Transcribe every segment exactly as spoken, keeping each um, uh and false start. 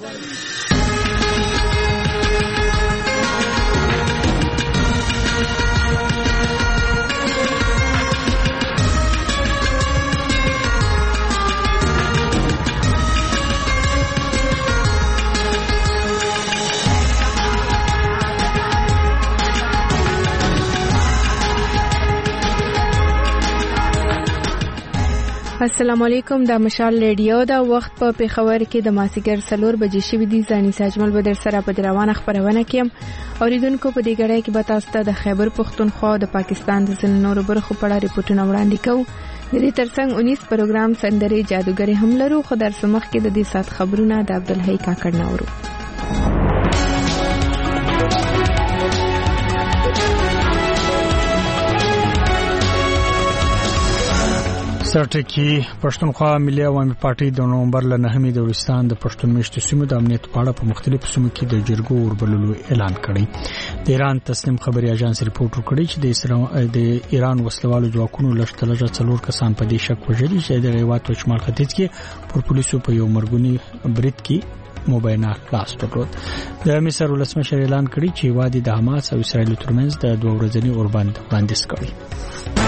السلام علیکم. د مشال ریډیو دا وخت په پیښور کې د ماسیګر څلور بجې شوې دي. ځاني ساجمل بدر سره په روانه خبرونه کې اوریدونکو په دې غړې کې به تاسو ته د خیبر پختونخوا د پاکستان د ځینو نورو برخو په اړه ریپورتونه وړاندې کوو. د دې ترڅنګ اونیس پروګرام سندري جادوګری هم لرو، خو در سمخ کې د دې سات خبرونه د عبدالحی کاکړ نورو. سرټکی پښتونخوا ملي عوامي پارټي د نومبر ل نهمې د ولستان د پښتون میشتو سیمو د امنیت په اړه په مختلفو سیمو کې د جرګو وربللو اعلان کړی. د ایران تسنیم خبري اژانس ریپورت وکړي چې د اسرائیل د ایران وسلوالو ځواکونو لښتلجه څلور کسان په دې شک وژلي چې د هیواد په شمال ختیځ کې پر پولیسو په یو مرګونی برید کې مبینه لاس درلود. د مصر ولسمشر اعلان کړی چې وادي د حماس او اسرائیل ترمنځ د دوه ورځنی اوربند وړاندیز کړی.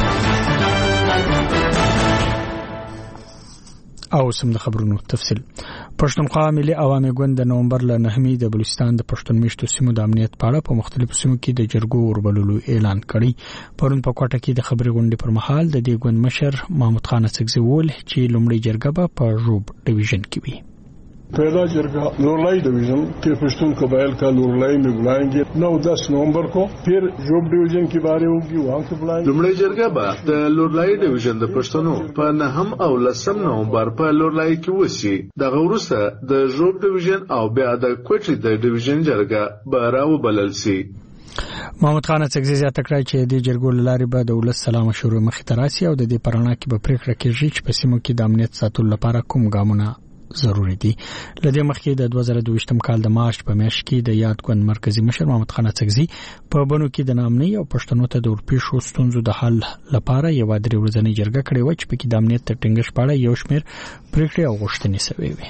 او سم د خبرونو تفصیل. پښتونخوا ملي عوامي ګوند د نومبر ل نهمې د بلوچستان د پښتون میشتو سیمو د امنیت په اړه په مختلفو سیمو کې د جرګو وربللو اعلان کړی. پرون په کوټه کې د خبري غونډې پر مهال د دې ګوند مشر محمود خان اڅکزي وویل چې لومړی جرګه به په روب ډیویژن کې وي. पहला जरगा लोरलाई डिवीजन के पश्तून कबाइल का लोरलाई में बुलाएंगे नौ दस नवंबर को. फिर जोब डिवीजन की बारी होगी वहाँ से बुलाएंगे. लुमड़ी जरगा बा द लोरलाई डिवीजन द पश्तूनों पर नहम और लसम नवंबर पर लोरलाई की वसी द गौरुसा द जोब डिवीजन और ब्याद क्वेट्री द डिवीजन जरगा बाराव बललसी. محمد خان اڅکزي زیاته کړی چې د جرګو لاري به د ولس سلام مشورې مخې ته راسي او د دې پرانا کې به پریکړه کیږي چې په سیمو کې د امنیت ساتلو لپاره کوم ګامونه ضروري دي. لدې مخکې د دوه زره دوه ویشتم کال د مارچ په میاشت کې د یاد ګوند مرکزی مشر محمد خان اڅکزي په بنو کې د نامنۍ او پښتنو ته د ورپېښو ستونزو د حل لپاره یو درې ورځنی جرګه کړې و چې په کې د امنیت ټینګښت په اړه یو شمېر پریکړې او غوښتنې شوې وې.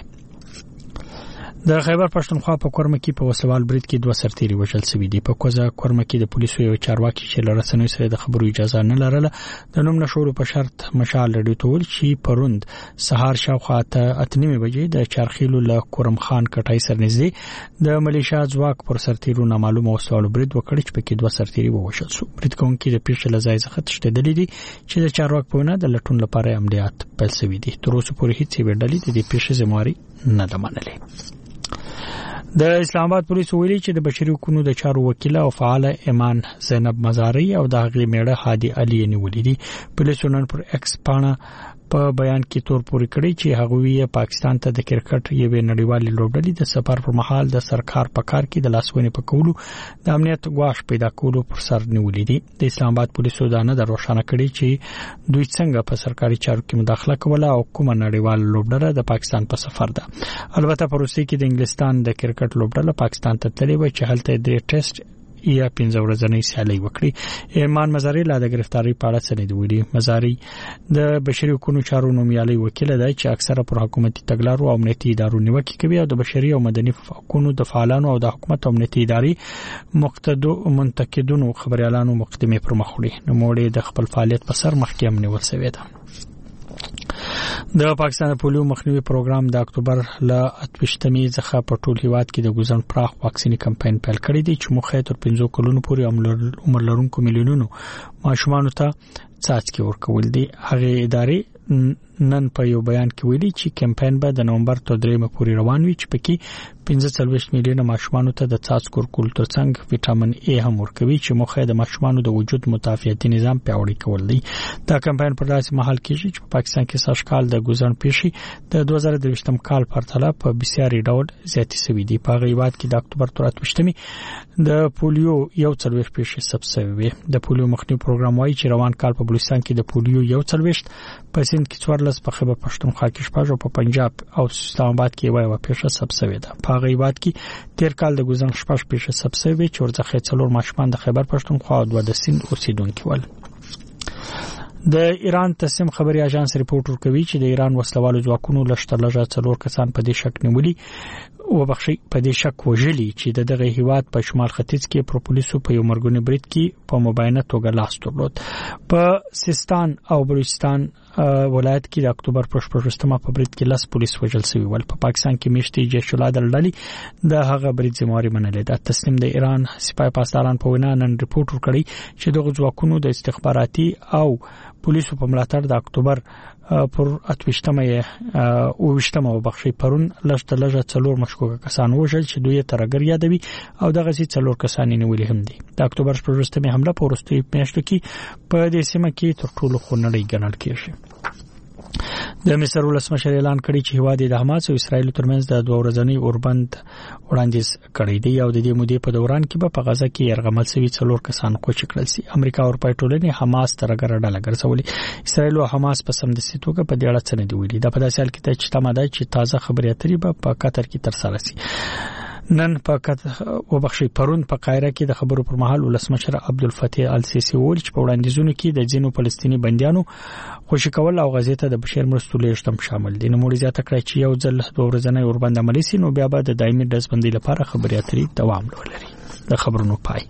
د خیبر پښتونخوا په کورمه کې په وسوال برید کې دوه سرتیري وژل شوي دي. په کوزه کورمه کې د پولیسو یو چارواکي چې لرسنوي سره د خبرو اجازه نه لرله د نوم نشورو په شرط مشال ریډیو ته ویل چې پروند سهار شاوخوا اته نیمه بجې د چارخیلو له کورم خان کټای سر نږدې د ملیشیا ځواک پر سرتیرو نامعلومه وسوال برید وکړ چې په کې دوه سرتیري ووژل شو. برید کوونکي د پیښې له ځای څخه تښتېدلي دي چې د چارواک په وینا د لټون لپاره عملیات پیل شوی دی. تر اوسه پورې هیڅ یې ډلې د دې پیښې ذمہواری نه ده منلې. د اسلام آباد پولیسو ویلي چې د بشري حقوقو د چارو وکیل او فعال ایمان زینب مزاری او د هغې میړه هادي علي نیولې دي. پولیسو نن پر ایکس پاڼه په بیان کې تور پورې کړی چې هغوی پاکستان ته د کرکټ یوې نړیوالې لوبډلې د سفر پر مهال د سرکار په کار کې د لاسونې په کولو د امنیت غواش پیدا کولو پر سر نیولې دي. د اسلام آباد پولیسو دا نه روښانه کړی چې دوی څنګه په سرکاري چارو کې مداخله کوله او کومه نړیوال لوبډله د پاکستان په سفر ده. البته په روسي کې د انګلستان د کرکټ لوبډله پاکستان ته تللې و چې هلته درې ټیسټ یا پنځه ورځنۍ سیالي وکړي. ایمان مزاری لا د گرفتاری په اړه څه نه دی ویلي. مزاری د بشري حقوقو چارو نومیالي وکیل دی چې اکثره پر حکومتي تګلارو او امنیتي ادارو نیوکه کوي او د بشري او مدني حقوقو د فعالانو او د حکومت او امنیتي ادارې مقتدو منتقدونو خبريالانو مقدمه پر مخ وړي. نو موړي د خپل فعالیت په سر مخکې هم نیول شوی ده. د پاکستان پولیو مخنیوي پروګرام د اکتوبر ل اتوشتمې څخه په ټول هیواد کې د ګوزن پراخ واکسینی کمپاین پیل کړی دی چې مخه تر پنځه کلونو پورې عمر لرونکو میلیونونو ماشومان ته څاڅکي ورکول دي. هغه ادارې نن په یو بیان کې ویلي چې کمپاین به د نومبر تر دریمه پورې روان وي چې پکې پنځه څلوېښت میلیونه ماشومان ته د څاڅکو ورکول ترڅنګ وټامین ای هم ورکوي چې مخه د ماشومان د وجود مدافعتي نظام پیاوړی کول دی. دا کمپاین پر داسې مهال کې چې په پاکستان کې سږ کال د ګوزن پیښې د دوه زره دوه ویشتم کال پرتله په بسیاري ډول زیاتې شوې دي. په غیبات کې د اکتوبر تر اتوشتمې د پولیو یو څلوېښت پیښې ثبت شوې. د پولیو مخنیوي پروګرام وايي چې روان کال په بلوچستان کې د پولیو یو څلوېښت، په سند کې څوارلس، په خیبر پښتونخوا کې شپږ او په پنجاب او اسلام آباد کې یو پیښه ثبت شوې ده. په غیبات کې تیر کال د ګوزن شپږ پیښې ثبت شوې چې ورڅخه څلور ماشومان د خیبر پښتونخوا او دوه د سند اوسیدونکو ول. د ایران تسنیم خبري اژانس ریپورت ورکوي چې د ایران وسلوالو ځواکونو لشتر لږه څلور کسان په دې شک نیولي او بخښي په دې شک وژلي چې د دغه هیواد په شمال ختیځ کې پر پولیسو په یو مرګونی برید کې په مباینه توګه لاس درلود. په سیستان او بلوچستان ولایت کې د اکتوبر پر شپږمه په برید کې لاس پولیس وژل شوی ول. په پاکستان کې میشتي جیش العدل ډلې د هغه برید ذمہواری منلې ده. تسنیم د ایران سپاه پاسداران په وینا نن ریپورت ورکړی چې دغه ځواکونو د استخباراتي او پولیسو په ملاتړ د اکتوبر پر اتوشتمه او وشتمه وبخښي پرون لږ لږه څلور مشکوک کسان وژل چې دوی ترګر یادوي او دغه سي څلور کسان نیولې هم دي. د اکتوبر پر وروستمه حمله په وروستي میاشتو کې په دې سیمه کې تر ټولو خونړۍ ګڼل کېږي. د مصر ولسمشر اعلان کړی چې هیواد د حماس او اسرایل ترمنځ د دوه ورځنی اوربند وړاندیز کړی دی او د دې مودې په دوران کې به په غزا کې يرغمل شوی څلور کسان کوچ کړل سي. امریکا او اروپا ټولنې حماس ترګر ډله ګرځولې. اسرایل او حماس په سمدستي توګه په دې اړه څه نه دی ویلي. د په داسې حال کې چې تماده چې تازه خبري اترې به په قطر کې تر سره سي. نن په وبخښي پرون په قاهره کې د خبرو پر مهال ولسمشر عبدالفتاح السیسی وویل چې په وړاندیزونو کې د ځینو فلسطینی بنديانو خوشی کول او غزې ته د بشیر مرستو لیږدم شامل دي. نو موږ زیاته کړی چې یو ځل دوه ورځې اوربند عملی سي نو بیا به د دایمي دزبندۍ لپاره خبري اترې دوام ولري. د خبرونو پای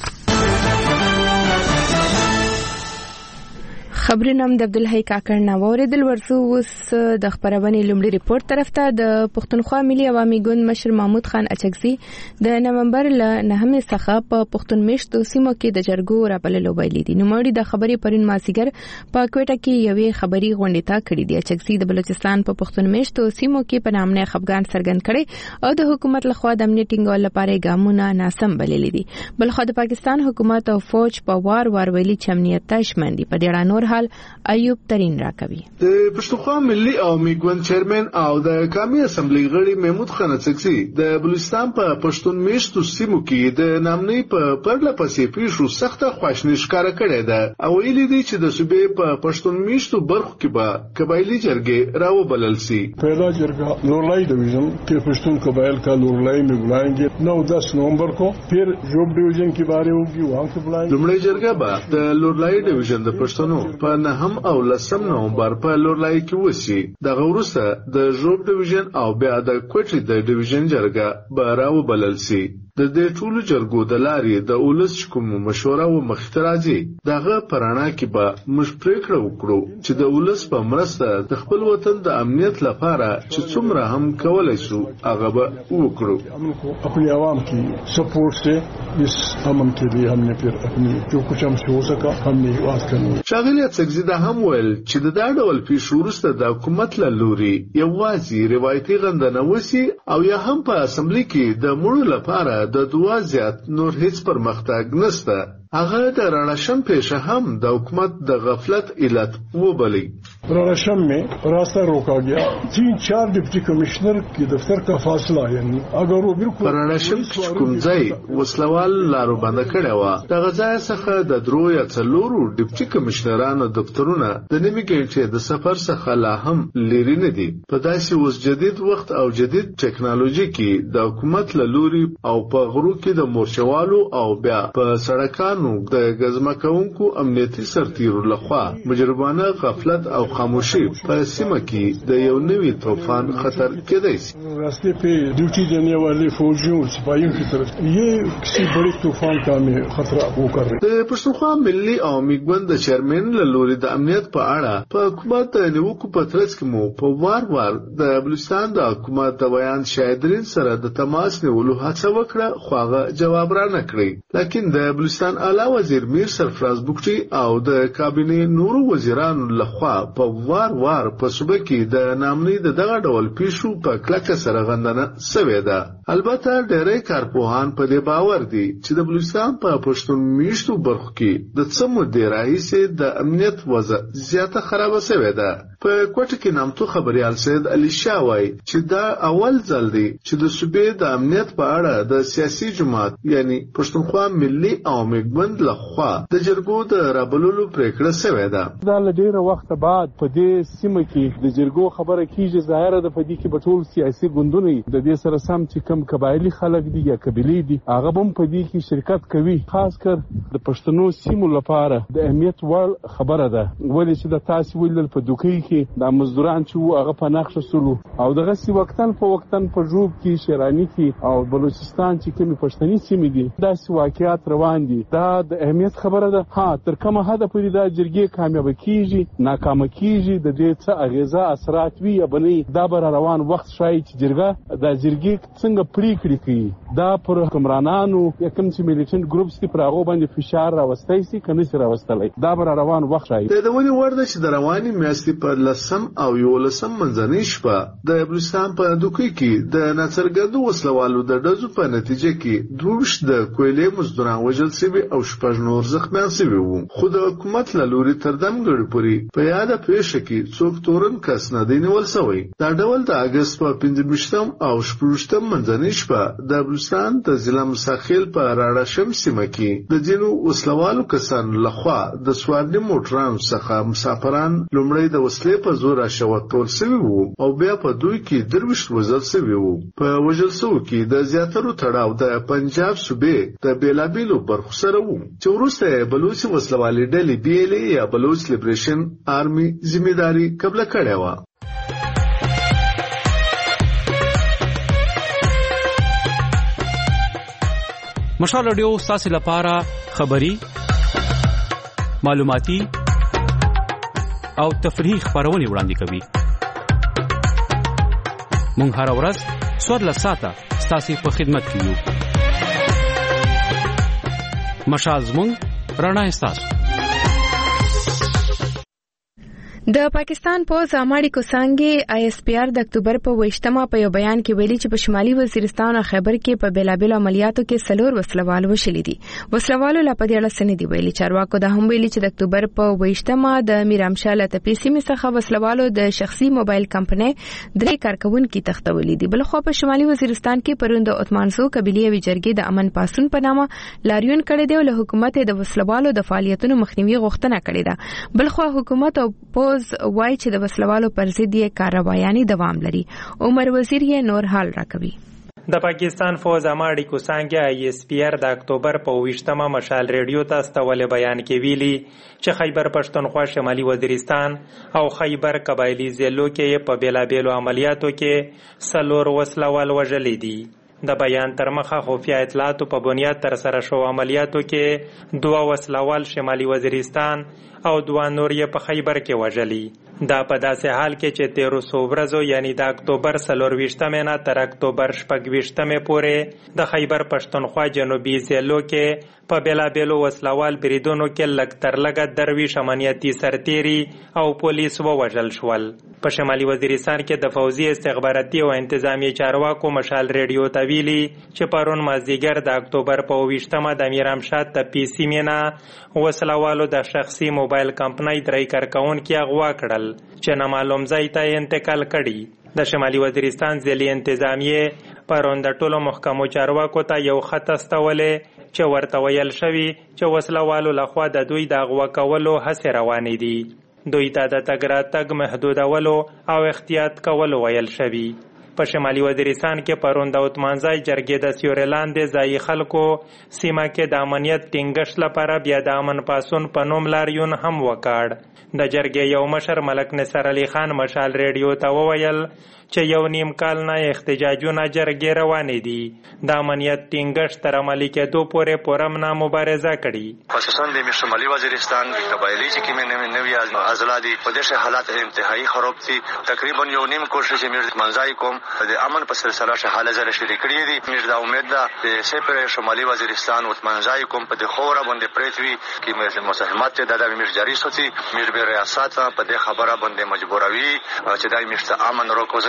خبرونه د عبدالحی کاکړ نووریدل ورسو وس د خبرونې لومړي ریپورت طرف ته د پښتونخوا ملي عوامي ګوند مشر محمود خان اچکزي د نومبر ل نهمه څخه په پښتون میشتو سیمو کې د جرګو راپللو ویلي دي. نو مړي د خبرې پرین ماسیګر په کوټه کې یوې خبري غونډه تا کړې دي. اچکزي د بلوچستان په پښتون میشتو سیمو کې په نامنه خفګان څرګند کړي او د حکومت لخوا د امنیت ټینګول لپاره ګامونه ناسم بللي دي. بلخو د پاکستان حکومت او فوج په وار وار ویلي چې امنیت تشمن دي. په دې اړه نور ایوب ترين راکوي. د پښتونخوا ملي عوامي ګوند چیرمن او د قومي اسمبلی غړي محمود خان اڅکزي د بلوچستان په پښتون میشتو سیمو کې د نامنۍ په پرله پسې پیښو سخته خواشنی ښکارا کړې ده او ویلي دي چې د صوبې په پښتون میشتو برخو کې به قبایلی جرګې راوبلل شي. پہلا جرګه لورلای ډیویژن کې پښتون قبایل کا لورلای میں بلائیں نو دس نومبر کو پھر جوب ډیویژن کې باره ہوگی وہاں سے بلائیں. لومړی جرګه به د لورلای ډیویژن د پښتنو په نه هم او لسم نومبر په لورلای کې وشي. د غوروسه د جوب ډیویژن او بیا د کوټي د ډیویژن جرګه به راوبلل شي. د دې ټولو جرګو د لارې د اولس کوم مشوره او مختراجي دغه پرانا کې به موږ پریکړه وکړو چې د اولس په مرسته د خپل وطن د امنیت لپاره چې څومره هم کولای شو هغه به وکړو. خپل عوام کی سپورټ سے اس امن کے لیے ہم نے پھر اپنی جو کچھ ہم سے ہو سکا ہم نے واس کړو. شاغلی اڅکزي د هم ول چې د دا ډول پیښو وروسته د حکومت له لوري یوازې روایتي غندنه وسی او یا هم په اسمبلی کې د مړو لپاره د دوا زیات نور هیڅ پرمختګ نشته. هغه د رانشم پیشه هم د حکومت د غفلت علت وبلی. رانشم میں راستہ روکا گیا. تین چار ڈپٹی کمشنر کی دفتر کا فاصلہ یعنی اگر وہ بالکل رانشم کوم ځای وسلوال لارو باندې کړه وا د غزا څخه د درو یا څلورو ډپټي کمشنرانو دفترونه د نیمه ګڼې د سفر څخه لا هم لري نه دي. په داسې اوس جدید وخت او جدید ټکنالوژي کې د حکومت له لوري او په غرو کې د مورچوالو او بیا په سړکانو د غزمکونکو امنیتي سرتیرو لخوا مجرمانه غفلت او خاموشي په سیمه کې د یو نوي طوفان خطر کېدای شي. راستے پہ ڈیوٹی دینے والے فوجیوں سپاہیوں کی طرف یہ کسی بڑے طوفان کا میں خطرہ وہ کر رہے. د پښتونخوا ملي عوامي ګوند د چیرمن له لوري د امنیت په اړه په حکومت د نیوکو په ترڅ کې مو په وار وار د بلوچستان د حکومت د بیان شاهدرین سره د تماس نیولو هڅه وکړه خو هغه جواب را نه کړی. لیکن د بلوچستان اعلی وزیر میر سرفراز بوکټي او د کابینې نورو وزیرانو لخوا په وار وار په صوبه کې د نامنۍ د دغه ډول پیښو په کلکه سره غندنه شوې ده. البته ډېری کارپوهان په دې باور دي چې د بلوچستان په پښتون میشتو برخو کې د څه مودې راهیسې د امنیت وضع زیاته خرابه شوې ده. په کوټه کې نامتو خبريال سید علي شاه وایي چې دا اول ځل دی چې د صوبې د امنیت په اړه د سیاسي جماعت یعنی پښتونخوا ملي عوامي ګوند لخوا د جرګو د رابللو پریکړه شوې ده. دا له ډیره وخت بعد په دې سیمه کې د جرګو خبره کیږي. ظاهره ده په دې کې په ټول سیاسي ګوندونه د دې سره سم چې کم قبایلی خلک دي یا قبیلې دي هغه هم په دې کې شرکت کوي. خاص کر د پښتنو سیمو لپاره د اهمیت وړ خبره ده. ولې چې د تاسو ویل په دوکۍ کې د مزدوران چې هغه په نقشه سولو او دغه سی وختن په وختن په جوب کې شیرانی کې او بلوچستان چې کومي پښتني سیمې دي دا سی واقعیات روان دي. دا د اهمیت خبره ده. ها تر کومه حد پورې دا جرګې کامیاب کیږي ناکام کیږي د دې څه اغیزه اثرات وي یا بلې دا بر روان وخت شای چې جرګه د جرګې څنګه پریکړې کوي دا پر حکمرانانو یا کوم چې میلیټنټ ګروپس دي پر هغه باندې فشار راوستای سي کني سره راوستلای دا بر روان وخت شای. د ونی ورده چې د رواني میاشتې په لسم او یولسم منځنۍ شپه د بلوچستان په دوکۍ کې د ناڅرګندو وسلوالو د ډزو په نتیجه کې دوش د کویلې مزدوران وژل شوي او شپږ نور زخمیان شوي وو. خو د حکومت له لوري تر دمګړې پورې په یاده پیښه کې څوک تورن کس نه دی نیول شوی. دا ډول د اګست په پنځه او شپږم منځنۍ شپه د بلوچستان د ضلع مساخیل په راډاشم سیمه کې د ځینو وسلوالو کسانو لخوا د سوارلي موټرانو څخه مسافران لومړی د وسلې په زور راشوتول شوي وو او بیا په دوی کې درویشت وژل شوي وو. په وژل شوو کې د زیاترو تړاو د پنجاب صوبې د بیلابیلو برخو سره وو چې وروسته بلوچ وسلوالي ډلې بي ال اے یا بلوچ لیبریشن آرمي ذمہداري قبله کړې وه. مشال رادیو ستاسو لپاره خبری معلوماتي او تفریحي خبرونه وړاندې کوي. مونږ هر ورځ څوارلس ساعته ستاسو په خدمت کې یو. مشال زموږ رڼا ستاسو. د پاکستان پوز اماړي کوسانګي آی اس پی آر د اکتوبر په ویشتمه په یو بیان کې ویلي چې په شمالي وزیرستان او خیبر کې په بیلابل عملیاتو کې سلور وسلوال وشلي دي. وسلوالو لا په دې اړه سند دی ویلي. چارواکو دا هم ویلي چې د اکتوبر په ویشتمه د میرامشال ته پیسې څخه وسلوالو د شخصي موبایل کمپنۍ درې کارکونکو تختولې دي. بل خو په شمالي وزیرستان کې پروند اتمانزو قبيلي ویجرګي د امن پاسون په نامه لاریون کړی دی او له حکومت د وسلوالو د فعالیتونو مخنیوي غوښتنه کړې ده. بل خو حکومت او پوز وای چې د وسلوالو پر ضد یې کاروایاني دوام لري. عمر وزیر یې نور حال راکوي. د پاکستان فوز اماړي کوسانګي آی اس پی آر د اکتوبر په ویشتمه مشال ریډیو ته استول بیان کې ویلي چې خیبر پښتونخوا شمالي وزیرستان او خیبر قبایلی ضلعو کې په بیلابیلو عملیاتو کې سلور وسلوال وژلي دي. د بیان تر مخه خفیه اطلاعاتو په بنیاد تر سره شو عملیاتو کې دوه وسلوال شمالي وزیرستان او دوه نور یې په خیبر کې وژلي. دا په داسې حال کې چې تیرو سو ورځو یعنی د اکتوبر څلورویشتمې نه تر اکتوبر شپږویشتمې پورې د خیبر پښتونخوا جنوبي ضلعو کې په بیلابیلو وسلوال بریدونو کې لږ تر لږه درویش امنیتي سرتیري او پولیس ووژل شول. په شمالي وزیرستان کې د فوزي استخباراتي او انتظامی چارواکو مشال ریډیو ته ویلي چې پرون مازدیګر د اکتوبر په ویشتمه د میرامشاد ته پیسې مینا وسلوالو د شخصي موبایل کمپنۍ درې کارکونکو اغوا کړل چې نامعلوم ځای ته انتقال کړي. د شمالي وزیرستان ضلعي انتظامیه پرون د ټولو محکمو چارواکو ته یو خط استولې چې ورته ویل شوي چې وسلوالو لخوا د دوی د اغوا کولو هڅې روانې دي. دوی ته د تګ راتګ محدودولو او احتیاط کولو ویل شوي. په شمالي وزیرستان کې پرون د اتمانځای جرګې د سیوري لاندې ځایي خلکو سیمه کې د امنیت ټینګښت لپاره بیا د امن پاسون په نوم لاریون هم وکړ. د جرګې یو مشر ملک نصر علي خان مشال ریډیو ته وویل چې یو نیم کال نه احتجاجونه جرګې روانې دي. د امنیت ټینګښت تر عملي کېدو پورې پرمنه مبارزه کړي. خصوصا د شمالي وزیرستان د قبایلی چې کومې نوې اضلاع دي په دې حالات انتهایی خراب دي. تقریبا یو نیم کوشش یې منځای کوم د امن په سلسله شه حاله زره شریک کړی دي. موږ دا امید ده چې سپر شمالي وزیرستان او منځای کوم په د خوره باندې پریتوي کې مساهمت د د امیر جاری سوتي موږ به ریاست په دې خبره باندې مجبوروي چې دای مشته امن روکوزه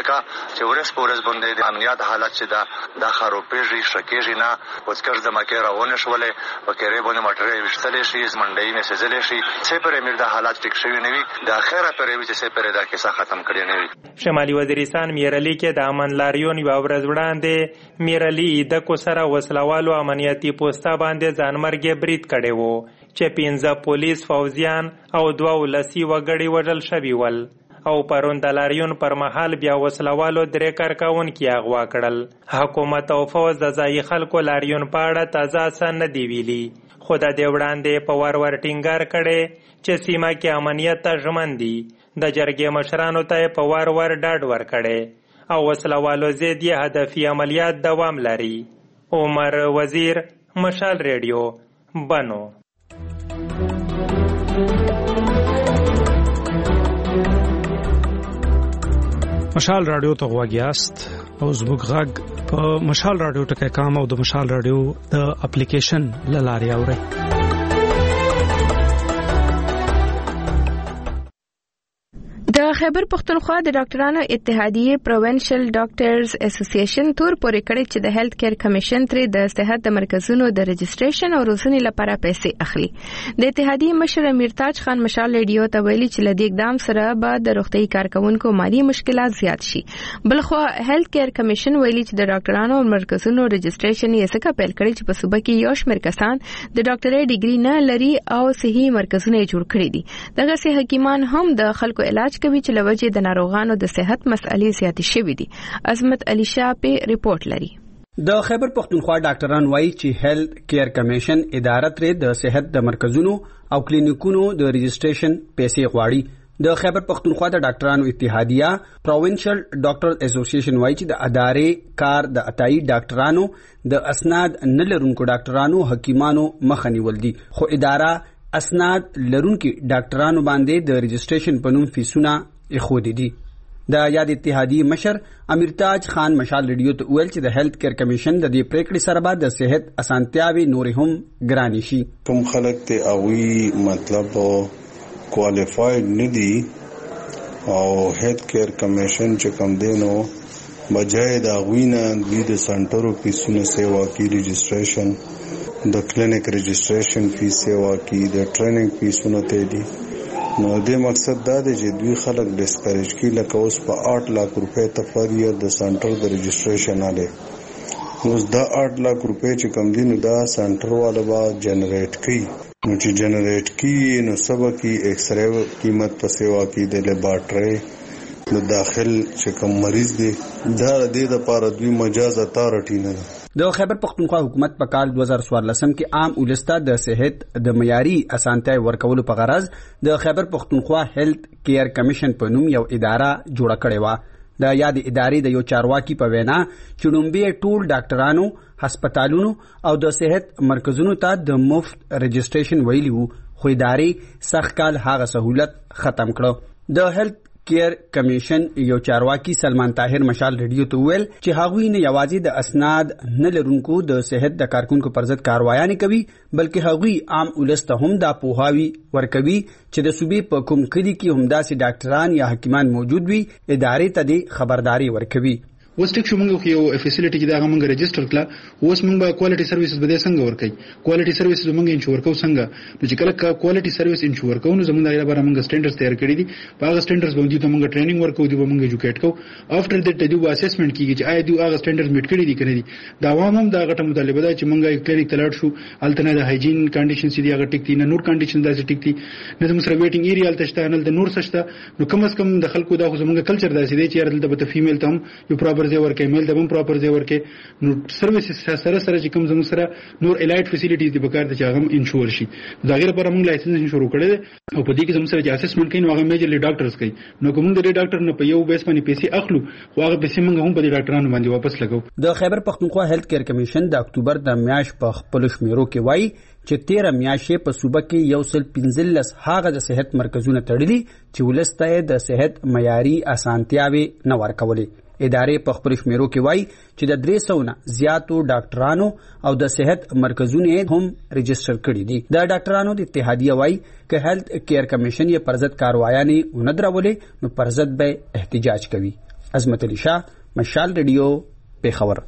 ځکه چې ورځ په ورځ باندې د امنیت حالت چې دا د خرابېږي شکېږي نه اوسکر د مکه راونه شولې وکړې باندې مټرې وشتلې شي منډې نه سزلې شي چې پر امیر د حالات ټیک شوی نه وي د اخره پر وی چې پر دا کیسه ختم کړي نه وي. شمالي وزیرستان میرعلی کې د امن لاریون یو ورځ وړاندې میرعلی د کو سره وسلوالو امنیتي پوسټا باندې ځانمرګي برید کړي وو چې پنځه پولیس فوجیان او دوه ولسی وګړي وژل شوي ول او پرون د لاریون پر مهال بیا وسلوالو درې کارکون کې اغوا کړل. حکومت او فوج د ځای خلکو لاریون په اړه تازه څه نه دی ویلي خو د دې وړاندې په ور ور ټینګار کړي چې سیمه کې امنیت ته ژمن دي. د جرګې مشرانو ته په ور ور ډاډ ورکړي او وسلوالو ضد یې هدفي عملیات دوام لري. عمر وزیر، مشال ریډیو، بنو. مشال رادیو ته غواګیاست او زموږ غږ په مشال رادیو ټکی کام او د مشال رادیو د اپلیکیشن له لارې اورئ. د خیبر پختونخوا د ډاکټرانو اتحادیه پروینشل ډاکټرز اسوسییشن تور پورې کړی چې د هیلث کیر کمیشن ترې د صحت د مرکزونو د رجسټریشن او روزنې لپاره پیسې اخلي. د اتحادیه مشر امیرتاج خان مشال ریډیو ته ویلي چې لدی اقدام سره به د روغتي کارکونکو مالی مشکلات زیات شي. بلخو هیلث کیر کمیشن ویلي چې د ډاکټرانو مرکزونو رجسټریشن یې څنګه پیل کړی چې په صوبه کې یو شمېر کسان د ډاکټرۍ ډیګري نه لري او صحي مرکزونه جوړ کړي دي. دغه سي حکیمان هم د خلکو علاج کوي چې لوجه د ناروغانو د صحت مسئلې زیاتې شوې دي. عظمت علي شاه په ریپورت لري. د خیبر پختونخوا ډاکټران وایي چې هیلث کیر کمیشن اداره ترې د صحت د مرکزونو او کلینیکونو د رجسټریشن پیسې غواړي. د خیبر پختونخوا د ډاکټرانو اتحادیه پروینشل ډاکټر اسوسییشن وایي چې د ادارې کار د اتایي ډاکټرانو د اسناد نه لرونکو ډاکټرانو حکیمانو مخه نیول دي خو اداره اسناد لرونکو ډاکټرانو باندې د رجسټریشن په نوم فیسونه اخودي دي. د یاد اتحادیه مشر امیرتاج خان مشال ریډیو ته ویل چې د هیلث کیر کمیشن د دې پریکړې سره بعد د صحت اسانتیاوي نور هم ګرانې شي. کوم خلک ته اوی مطلب کوالیفاید نه دي او هیلث کیر کمیشن چې کوم دینو بجای دا غوینه د سنټرو پیسونه سیوا کی رجسټریشن د کلینیک رجسټریشن فی سیوا کی د ټریننګ پیسونه ته دي. نو دې مقصد دا دی چې دوی خلک ډیسکریج کی لکه اوس په آٹھ لاکھ روپے تفریه د سنټر د رجسټریشن اله اوس دا آٹھ لاکھ روپے چې کم دي نو دا سنټر والا با جنریټ کی نو چې جنریټ کی نو سبا کی ایکس رے قیمت په سیوا کی د لیبارټری نو داخل چې کوم مریض دی دا د دې لپاره دوی مجاز اتارټی نه. د خیبر پختونخوا حکومت په کال دو هزار څوارلسم کې عام ولسته د صحت د معیاري اسانتیاوي ورکولو په غرض د خیبر پختونخوا هیلث کیر کمیشن په نوم یو اداره جوړه کړې و. د یاد ادارې د یو چارواکي په وینا چې لومبي ټول ډاکټرانو هسپتالونو او د صحت مرکزونو ته د مفت رجسټریشن ویلی وو خو ادارې سخت کال هغه سہولت ختم کړو. د هیلث کیر کمیشن یو چارواکي سلمان طاهر مشال ریډیو ته ویل چې هغوی نه یوازې د اسناد نه لرونکو د صحت د کارکونکو پر ضد کاروایانې کوي بلکې هغوی عام ولسته هم دا پوهاوی ورکوي چې د صوبې په کوم کلي کې همداسې ډاکټران یا حکیمان موجود وي ادارې ته د خبرداري ورکوي. اوس ټیک شو موږ یو فیسیلیټی کې دا موږ رجسټر کړه اوس موږ به کوالټي سرویسز به څنګه ورکړي کوالټي سرویسز موږ انشور کوو څنګه نو چې کله کوالټي سرویس انشور کوو نو زموږ دغه لپاره موږ سټانډرډز تیار کړی دي په هغه سټانډرډز باندې ته موږ ټریننګ ورکوو دی موږ ایجوکیټ کوو افټر دیټ دی اسسمنټ کیږي چې آیا دوی هغه سټانډرډز میټ کړی دي کنه دي دا عوام هم دا غټه مطالبه ده چې موږ کلینیک تلاړ شو التنه د هایجین کنډیشنز دي هغه ټیک دي نه نور کنډیشنز داسې ټیک دي نه زموږ سره ویټینګ ایریا تشته نه د نور سشته نو کم از کم د خلکو دا خو زموږ کلچر داسې دی چې دلته به فیمیل ته هم یو پراپر ځای ورکړي میل ته پراپر ځای ورکې نو سرویسز سره سره چې کوم زموږ سره نور الایټ فیسیلیټیز دي پکار دي چې هغه انشور شي دا غیر پر موږ لایسنس شروع کړی او په دې کې زموږ سره چې اسسمنټ کوي نو هغه میجرلی ډاکټرز کوي نو کوم د ډاکټر نه په یو بیس باندې پیسې اخلو خو هغه پیسې موږ هم په دې ډاکټرانو باندې واپس لګو. د خیبر پختونخوا هیلث کیر کمیشن د اکتوبر د میاشت په خپل شمیرو کې وایي چې تیرہ میاشتې په صوبه کې یو سل پنځلس هغه د صحت مرکزونه تړلي چې ولسته د صحت معیاري اسانتیاوي نه ورکولې. ادارې په خپل شمیرو کې وایي چې د درې سوه نه زیاتو ډاکټرانو او د صحت مرکزونه هم رجسټر کړي دي. د ډاکټرانو د اتحادیه وایي که هیلث کیر کمیشن یې پر ضد کاروایانې ونه درولې نو پر ضد به احتجاج کوي. عظمت علي شاه، مشال ریډیو، پیښور.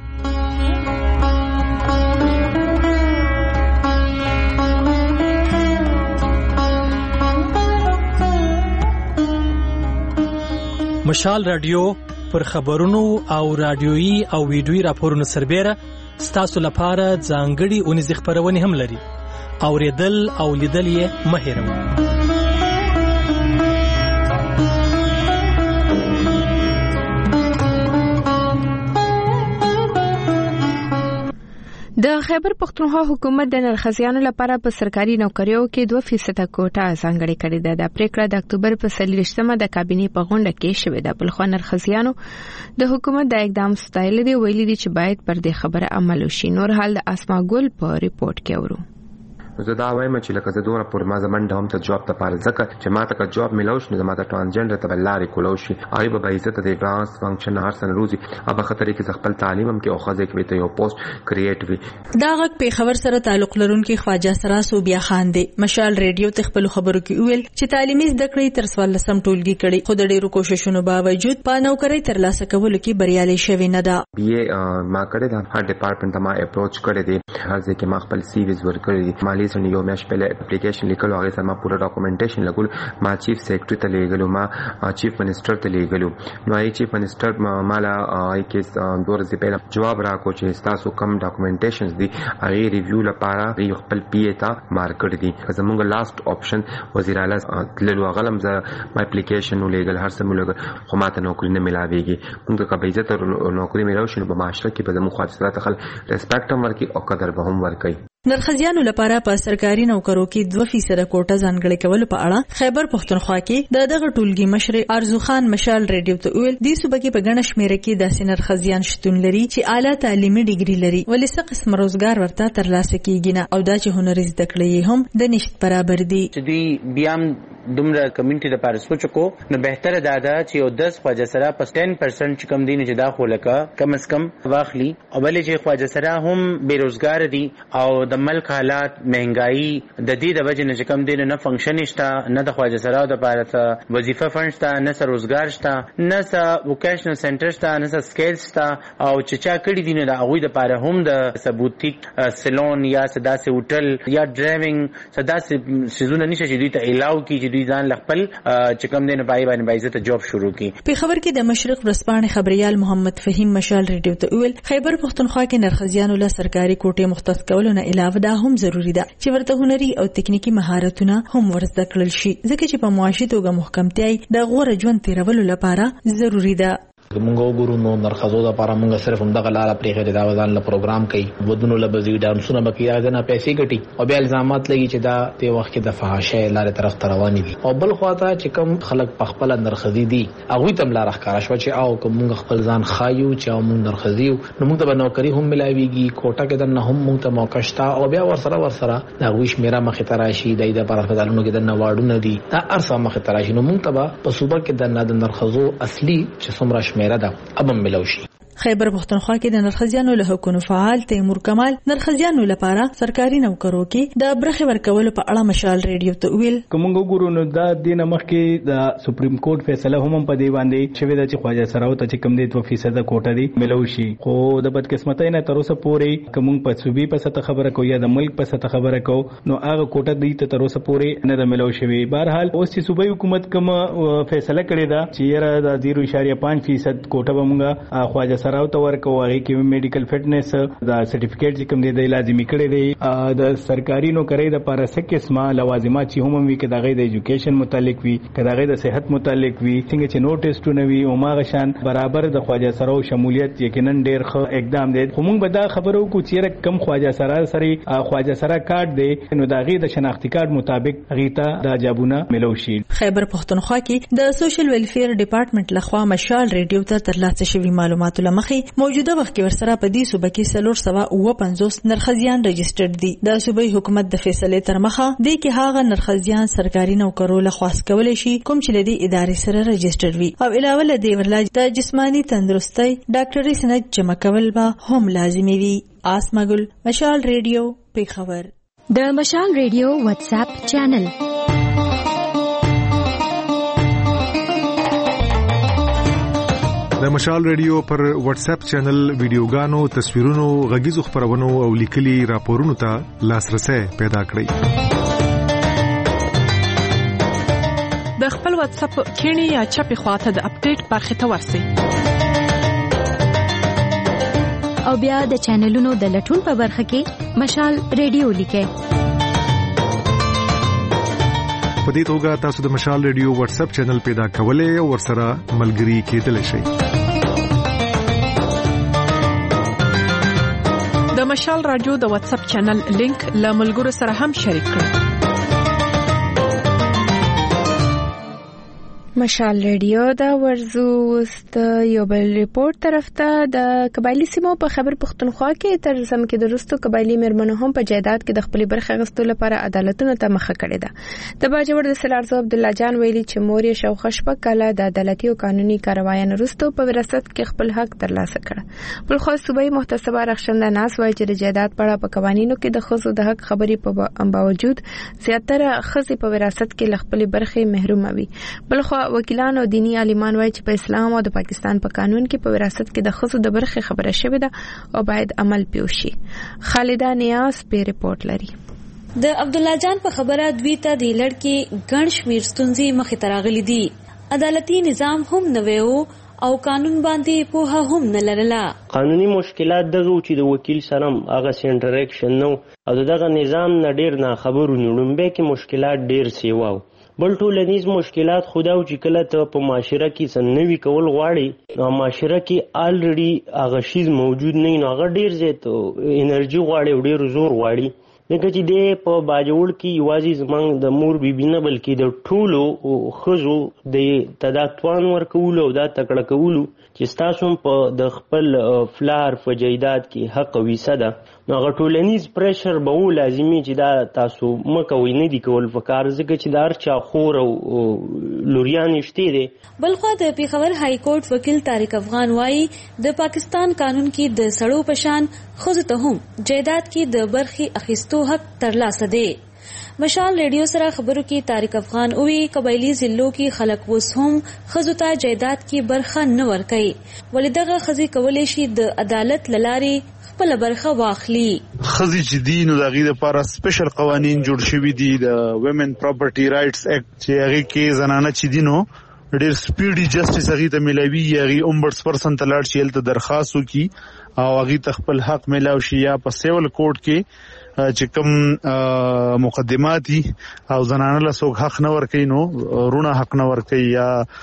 مشال رادیو پر خبرونو او رادیويي او ویډیويي راپورونو سربېره ستاسو لپاره ځانګړي اونیزې خبرونه هم لري. اوریدل او لیدل یې مه هېروئ. د خیبر پختونخوا حکومت د نرخزیانو لپاره په سرکاري نوکریو کې دوه فیصد کوټه ځانګړې کړې ده. د پریکړه د اکتوبر په څلوېښتمه د کابینې په غونډه کې شوې ده. بلخوا نرخزیانو د حکومت د اقدام ستایل دي، ویلي دي چې باید پر دې خبره عمل وشي. نور حال د اسما ګل په ریپورت کې اورو. زه دا وایم چې لکه زه دوه پر ما زمنده هم ته جواب ته پاره ځکه چې ما ته جواب ملوش نه ما ته ټرانسجنډر ته بلاري کولو شي آی به عزت د ایڈوانس فنکشن هر سن روزي ابا خطرې کې خپل تعلیم هم کې او خزه کې ته یو پوسټ کریټ وي. دا غږ په خبر سره تعلق لرونکي خواجه سراسو بیا خان دی. مشال ریډیو ته خپل خبرو کې ویل چې تعلیمي زده کړې تر څوارلسم ټولګي کړي، خو د ډیرو کوششونو باوجود په نوکری تر لاسه کولو کې بریالي شوی نه ده. بي ما کړې د هر ډپارټمنټ ته ما اپروچ کړې دي، هر ځکه ما خپل سی ویز ور کړې دي. مالی سن یو مېش په اپلیکیشن لیکلو، هغه سره ما پوره ډاکومېنټیشن لګول، ما چیف سیکریټری ته لیږلو، ما چیف منسٹر ته لیږلو. نو ای چیف منسٹر مالا ای کې دوه ورځې پهله جواب راکو چې تاسو کم ډاکومېنټیشنز دي هغه ریویو لپاره یو خپل پی ای ته مارک کړی دي. زموږ لاست اپشن وزیر اعلی تللو غلم ز ما اپلیکیشن ولېګل هر څه ملګر خو ماته نوکری نه ملاويږي. موږ کا عزت نوکری ملاوي شنو په معاشره کې په زموږ خاصه تخل ریسپیکټ هم ورکي او قدر به هم ورکي. نرخزیانو لپاره په سرکاري نوکرو کې دوه فیصد کوټه ځانګړې کول په اړه خیبر پختونخوا کې د دغه ټولګي مشر ارزو خان مشال ریډیو ته ویل د صوبې کې په ګڼه شمیره کې د نرخزیان شتون لري چې اعلی تعلیمي ډیګري لري، ولې څه قسم روزګار ورته ترلاسه کیږي نه، او دا چې هنري زده کړې هم د نشټ برابر دي. چې دوی بیا دومره کمیونټي لپاره سوچ کو نو بهتره دا ده چې یو دس خواجه سره پس ټن پرسنټ چې کم دي نه چې دا خو لکه کم از کم واخلي، او بلې چې خواجه سره هم بیروزګار دي او د ملک حالات مهنګایي د دې د وجه نه چې کم دي نه فنکشن شته، نه د خواجه سره د لپاره وظیفه فند شته، نه سر روزګار شته، نه سر وکیشنل سنټر شته، نه سر سکیل شته، او چې چا کړي دي نه د هغوی د لپاره هم د سبوتیک سلون یا سداسې هوټل یا ډرایوینګ سداسې سيزونه نشه چې دوی ته الاو کی چې دوی ځان خپل چې کم دي نه پای باندې باعزت جاب شروع کی. په خبر کې د مشرق ورځپاڼې خبريال محمد فهیم مشال ریډیو ته ویل خیبر پختونخوا کې نرخزیانو له سرکاري کوټې مختص کولو نه علاوه دا هم ضروری ده چې ورته هنري او تکنیکی مهارتونه هم ورزده کړل شي، ځکه چې په معاشي توګه محکمتیا د غوړه ژوند تیرولو لپاره ضروری ده. موږ وګورو نو نرخزو د لپاره موږ صرف هم دغه لاره پرې غیر دا وزن له پروګرام کوي ودونو لبزي ډانسونه بکیا غنه پیسې ګټي او بیا الزامات لګي چې دا د وخت کې د فحاشۍ لارې طرف ته روان دي، او بل خواته چې کم خلک په خپل نرخزي دي هغه تم لار ښکارا شو چې او کوم موږ خپل ځان خایو چې او موږ نرخزي نو موږ ته نوکری هم ملاويږي، کوټه کې د نه هم موږ ته موقع شته، او بیا ور سره ور سره دا ویش میرا مخ ته راشي د دې په هسپتالونو کې د نواړو ندي دا ارسه مخ ته راشي، نو موږ ته په صوبه کې د نه د نرخزو اصلي چې څومره شمیره ده اب ملوشي. خیبر پختونخوا کې د نرخزیانو له حکومت فعال تیمور کمال نرخزیانو لپاره سرکاري نوکرو کې د برخه ورکول په اړه مشال ریډیو ته ویل کومه ګورو نو دا د نمخ کې د سپریم کورټ فیصله هم په دی باندې چې د خواجه سراو ته چې کم دی دوه فیصد کوټه دی ملوشي، خو د بدقسمتۍ نه تر اوسه پورې کوم په صوبې په ست خبره کو یا د ملک په ست خبره کو نو هغه کوټه دی ته تر اوسه پورې نه د ملوشي. بهرحال اوس چې صوبې حکومت کوم فیصله کړې ده چې یره د صفر اشاریه پنځه فیصد کوټه بمږه خواجه سراو ته ورکو، هغه کې میډیکل فټنس دا سرټیفیکیټ چې کوم دی لازمي کړی دی، د سرکاري نوکری د لپاره څه قسمه لوازمات چې هم وي کې دغه د ایجوکیشن متعلق وي کې دغه د صحت متعلق وي څنګه چې نو ټیسټونه وي او ماغه شان برابر د خواجه سراو شمولیت یقینا ډیر ښه اقدام دی. خو موږ به دا خبرو کو چې کم خواجه سرا سره خواجه سرا کارت دی نو دغه د شناختی کارت مطابق غیتا د جابونه ملوشي. خیبر پختونخوا کې د سوشل ویلفیر ډپارټمنټ لخوا مشال ریډیو ته ترلاسه شوی معلوماتو لمخې موجوده وخت کې ورسره په دې صوبه کې سلور سوا او پنځوس نرخزیان رجسټرډ دي. د صوبې حکومت د فیصلې تر مخه د کې هغه نرخزیان سرکاري نوکرو له خاص کولای شي کوم چې لدی ادارې سره رجسټر وي، او علاوه له دې ورلاج د جسمانی تندرستۍ ډاکټري سند جمع کول به هم لازمي وي. آسمګل مشال ریډیو پیښور. د مشال ریډیو واتس اپ چینل د مشال ریډیو پر واتس اپ چینل ویډیوګانو، تصویرونو، غږیزو خبرونو او لیکلي راپورونو ته لاسرسي پیدا کړئ. د خپل واتس اپ کینی یا چپی خواته د اپډیټ برخه ته ورسئ. او بیا د چینلونو د لټون په برخه کې مشال ریډیو لیکئ. په دې توګه تاسو د مشال ریډیو واتس اپ چینل پیدا کولای او ورسره ملګري کېدلی شئ. د مشال رادیو د واتس اپ چینل لینک له ملګرو سره هم شریک کړئ. مشال ریډیو دا ورزو است یو بل ریپورت طرف ته د قبایلی سیمو په خبر پښتونخوا کې تر سم کې درستو قبایلی مرمنو هم په جیدات کې د خپل برخه غستو لپاره عدالتونو ته مخه کړې ده. د باجوړ د سلارزو عبد الله جان ویلي چې موري شوخش په کاله د عدالتي او قانوني کاروایانو وروسته په وراثت کې خپل حق ترلاسه کړ. بل خو صوبایي محتسبه رخصنده ناس وایي چې د جیدات په اړه په قوانینو کې د خصوص د حق خبري په باوجود زیاتره خصي په وراثت کې خپل برخه محروم وي. بل خو وکیلان او دینی عالمان وایي چې په اسلام او د پاکستان په قانون کې په وراثت کې د خصوص د برخه خبره شوې ده او باید عمل پیوشي. خالده نیاز په ریپورت لري. د عبد الله جان په خبره دوی ته د لړکی ګڼ شمیر ستونزې مخې ته راغلي دي. عدالتي نظام هم نه ویو او قانون باندې پوهه هم نه لرله. قانوني مشکلات دغه چې د وکیل سره هغه انټریکشن نو او دغه نظام نه ډیر نه خبرو نیولم به کې مشکلات ډیر سیواو. بل ټولنیز مشکلات خداو چې کله ته په معاشره کې سنوي کول غواړي او معاشره کې الریډي هغه شی موجود نه نو هغه ډیر زیات انرژي غواړي او ډیر زور غواړي. لکه چې د په باجوړ کې یوازې زمنګ د مور بیبي نه بلکې د ټولو خزو د تداتوان ورکول او دا تکړه کول چې تاسو په د خپل فلار په جیدات کې حق ویسه ده نو هغه ټولنیز پریشر به و لازمي چې دا تاسو مکوې نه دی کول فکر ځکه چې دار چا خور او لوریان شته دي. بلخو د پیښور های کورټ وکیل طارق افغان وایي د پاکستان قانون کې د سړو پشان خود ته هم جیدات کې د برخي اخیستو حق ترلاسه دي. مشال ریډیو سره خبرو کې طارق افغان اوی قبایلی ضلعو کې خلک وس هم خزو ته جیدات کې برخه نه ورکړي ولې دغه خزي کولای شي د عدالت للاري خپل برخه واخلي. خزي چې دین او دغه لپاره سپیشل قوانين جوړ شوي دي د ویمن پراپرټي رائټس اکټ چې هغه کې زنانه چې دینو ډېر سپیډي جسټیس هغه ته ملوي هغه اومبرس پرسن ته لاړ شي ته درخواست وکي او هغه خپل حق ملاوي شي یا په سیول کورټ کې چې کوم مقدمات دي او زنانه له څوک حق نه ورکړي نو رونه حق نه ورکړي یا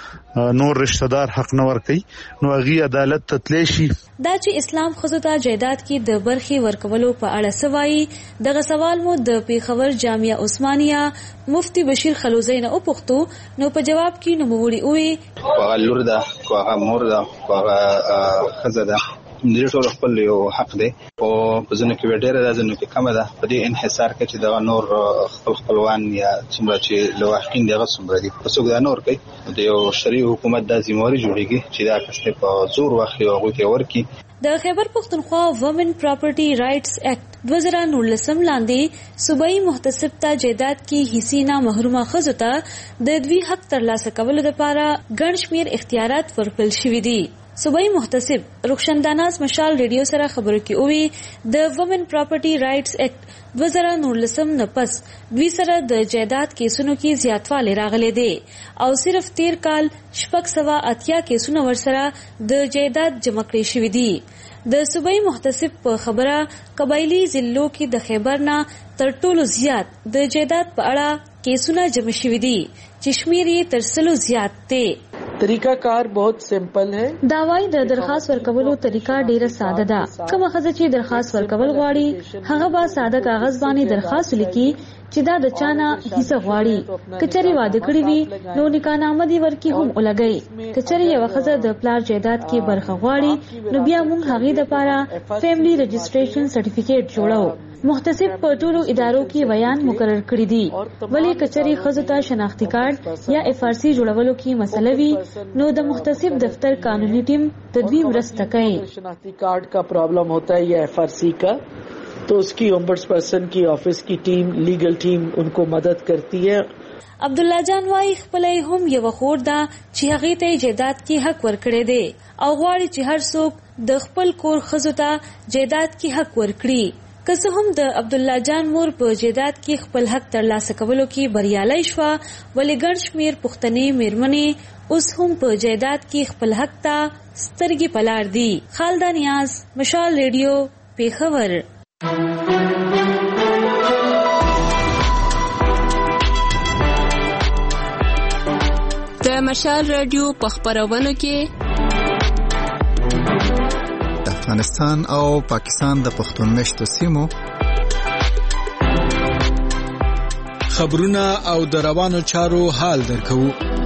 نور رشتہ دار حق نه ورکړي نو هغه عدالت ته تللی شي. دا چې اسلام خزو ته جیدات کې د برخي ورکولو په اړه سوای دغه سوال مو د پیښور جامعه عثمانیه مفتی بشیر خلوزی نه وپوښتو نو په جواب کې نو وړي وي هغه لور ده هغه مور ده هغه خزه ده د ټول خپل یو حق دی او په ځنه کې ډېر راځنه کې کم ده په دې انحصار کې چې دا نور خپل خپلوان یا څومره چې لواحقین دغه څومره دي په څوک دا نور کوي د یو شرعي حکومت د ذمہواری جوړیږي چې دا کسته په زور واخلي او غوته ورکی. د خیبر پختونخوا وومن پراپرټي رائټس اکټ دوه زره نولس لاندې صوبایي محتسب ته جیدات کې حصہ نه محرومه خزو ته د دوی حق ترلاسه کولو لپاره ګڼ شمیر اختیارات ورکړل شوي دي. صوبایي محتسب رخصنداناز مشال ریډیو سره خبرو کې اووی د وومن پراپرټي رائټس اکټ دوه زره نولس نه پس دوی سره د جیدات کیسونو کې زیاتوالی راغلی دی او صرف تیر کال شپږ سوه اتیا کیسونه ورسره د جیدات جمع کړي شوي دي. د صوبایي محتسب په خبره قبایلی ضلعو کې د خیبر نه تر ټولو زیات د جیدات په اړه کیسونه جمع شوي دي چې شمیر یې تر سلو زیات دی. طریقہ کار بہت سمپل ہے. داوای د درخواست ورکولو طریقه ډیره ساده ده. کومه خزه چې درخواست ورکول غواړي هغه به ساده کاغذ باندې درخواست لیکي چې دا د چانه حصہ غواړي. کچري واده کړی وي نو نکاحنامه دی ورکی هم ولګي. کچري یو خزه د پلار جیدات کې برخه غواړي نو بیا موږ هغه د لپاره فیملی رجسټریشن سرټیفیکیټ جوړو. محتسب په ټولو ادارو کې بیان مقرر کړی دي ولی کچري خزو ته شناختی کارت یا اف آر سی جوړولو کې مسله وي نو د محتسب دفتر قانوني ټیم تدوی مرسته کوي. شناختی کارت کا پرابلم ہوتا ہے یا اف آر سی کا تو اس کی اومبڈس پرسن کی آفس کی ٹیم لیگل ٹیم ان کو مدد کرتی ہے عبد الله جان وايي خپلې هم یو خور ده چې هغه ته جیدات کې حق ورکړي دي او غواړي چې هر څوک د خپل کور خزو ته جیدات کې حق ورکړي. که څه هم د عبد الله جان مور په جیدات کې خپل حق ترلاسه کولو کې بریالۍ شوه، ولې ګڼ شمېر پښتنې میرمنې اوس هم په جیدات کې خپل حق ته سترګې پلار دي. خالده نیاز، مشال ریډیو، پیښور. د مشال رادیو په خبرونو کې د افغانستان او پاکستان د پښتون مشتو سیمو خبرونه او د روانو چارو حال درکو.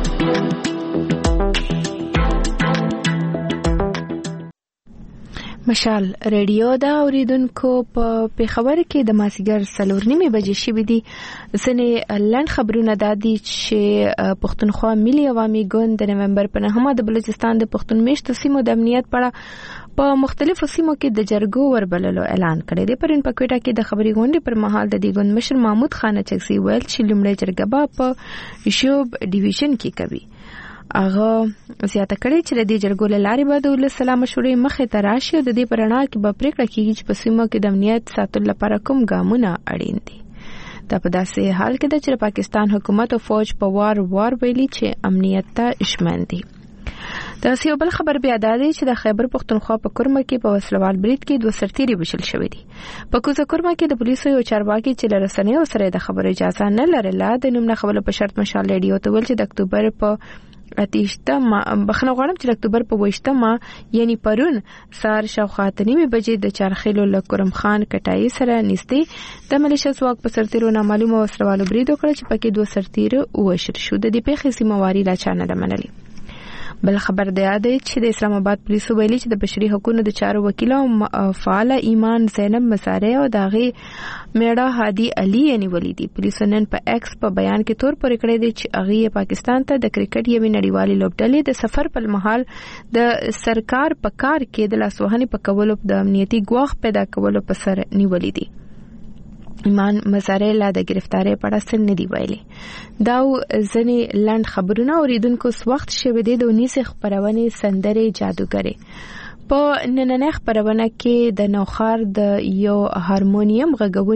مشال ریډیو دا اوریدونکو په پیښور کې د ماسیګر څلور نیمې بجې شوې دي. ځینې لنډ خبرونه دا دي چې پښتونخوا ملي عوامي ګوند د نومبر په نهمه د بلوچستان د پښتون مېشتو سیمو د امنیت په اړه په مختلفو سیمو کې د جرګو وربللو اعلان کړی دی. پرون په کوټه کې د خبري غونډې پر مهال د دې ګوند مشر محمود خان چکسي ویل چې لومړی جرګه به په شوب ډیویژن کې کوي. هغه زیاته کړې چې د دې جرګو له لارې به د ولس سلا مشورې مخې ته راشي او د دې په رڼا کې به پرېکړه کېږي چې په سیمو کې د امنیت ساتلو لپاره کوم ګامونه اړین دي. دا په داسې حال کې ده چې پاکستان حکومت او فوج په وار وار ویلي چې امنیت ته اشمن دي. دا یو بل خبر بیا دا دی چې د خیبر پښتونخوا په کورمه کې په وسلوال برید کې دوه سرتیري وشل شوې دي. په کوزه کورمه کې د پولیسو یو چارواکي چې لرسنیو سره د خبرو اجازه نه لرله د نوم نه خبرو په شرط مشال ریډیو ته ویل چې د اکتوبر په اتیشتمه بخنه غواړم چې اکتوبر په وشتمه یعنی پرون سار شاوخوا نیمه بجې د چارخیلو لکرم خان کټای سره نږدې د ملیشیا ځواک په سرتیرو نامعلومه وسلوالو برید وکړ چې پکې دوه سرتیرو وشل شو. د دې پیښې سیمواري لا چانه ده منلي. بل خبر دی چې د اسلام آباد پولیسو ویلي چې د بشري حقوقو د چارو وکیل او فعال ایمان زینب مزارع او داغي میړه هادي علي یعنی ولیدي. پولیسو نن په ایکس په بیان کې تور پورې کړی دی چې هغه پاکستان ته د کرکټ یوې نړیوالې لوبډلې د سفر په مهال د سرکار په کار کې د لاسوهنې په کولو د امنیتي ګواښ پیدا کولو په سر نیولې دي. ایمان مزارع لا د گرفتاری په اړه څه نه دی ویلي. دا ځنې لنډ خبرونه اوریدونکو وخت شوه دی د اونیسه خبرونه سندرې جادوګرې. په نننۍ خبرونه کې د نوخار د یو هارمونیم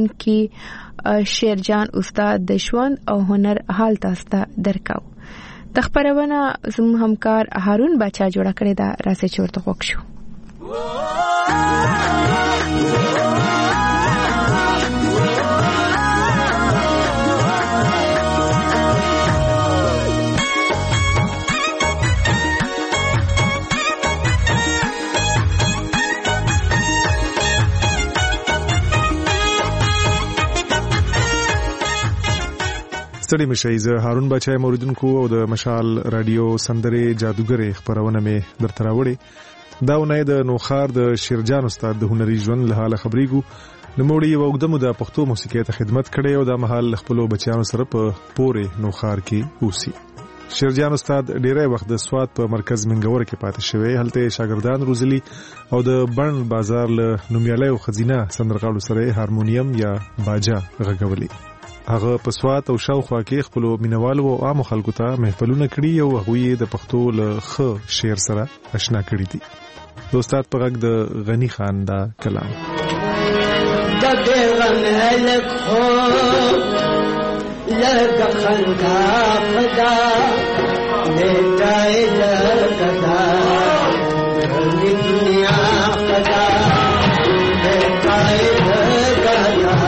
غږونکي شیرجان استاد د ژوند او هنر حال تاسو ته درکاو. د خبرونه زموږ همکار هارون بچا جوړه کړې ده، راځي چې ورته وښیو. ستړي مشئ. زه هارون بچای موریدونکو او د مشال رادیو سندرې جادوګرې خبرونه مې درته راوړې. دا ونه د نوخار د شیرجان استاد د هنري ژوند له حاله خبرېږو. نوموړي یو وګدمو د پښتو موسیقۍ ته خدمت کړې او د محل خپل بچیانو سره په پورې نوخار کې اوسي. شیرجان استاد ډیری وخت د سواد په مرکز منګور کې پاتې شوی. هلته شاګردان روزلي او د بڼ بازار له نومیالیو خزینه سندرغاړو سره هارمونیم یا باجا غږولي. هغه په سواد او شاوخوا کې خپل مینوالو او عام خلکو ته محفلونه کړي او هغه د پښتو له خ شعر سره آشنا کړي دي. د استاد په غږ د غنی خان دا کلام د غن هلک خو لږ خندا خدا نیټای لګدا د دنیا خدا نیټای لګدا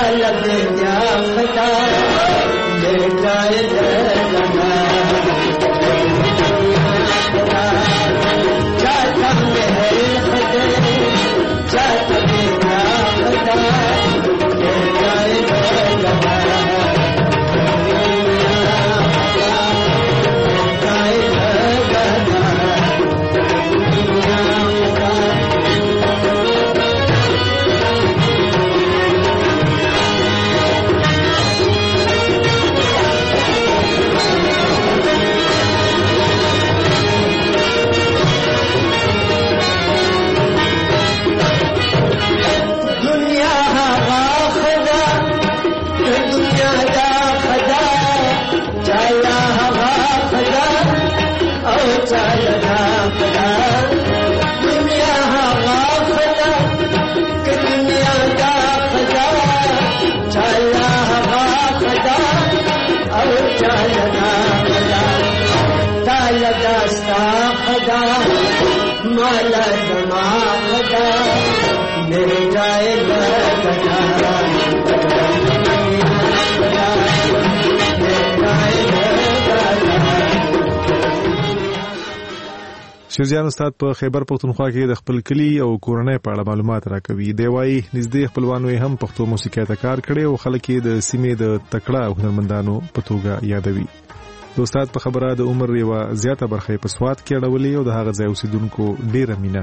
شیرجان استاد په خیبر پختونخوا کې د خپل کلی او کورنۍ په اړه معلومات راکوي. دی وايي نږدې خپلوانو یې هم پښتو موسیقۍ ته کار کړی او خلک یې د سیمې د تکړه هنرمندانو په توګه یادوي. د استاد په خبره د عمر یوه زیاته برخه په سوات کې اړولې او د هغه ځای اوسیدونکو ډېره مینه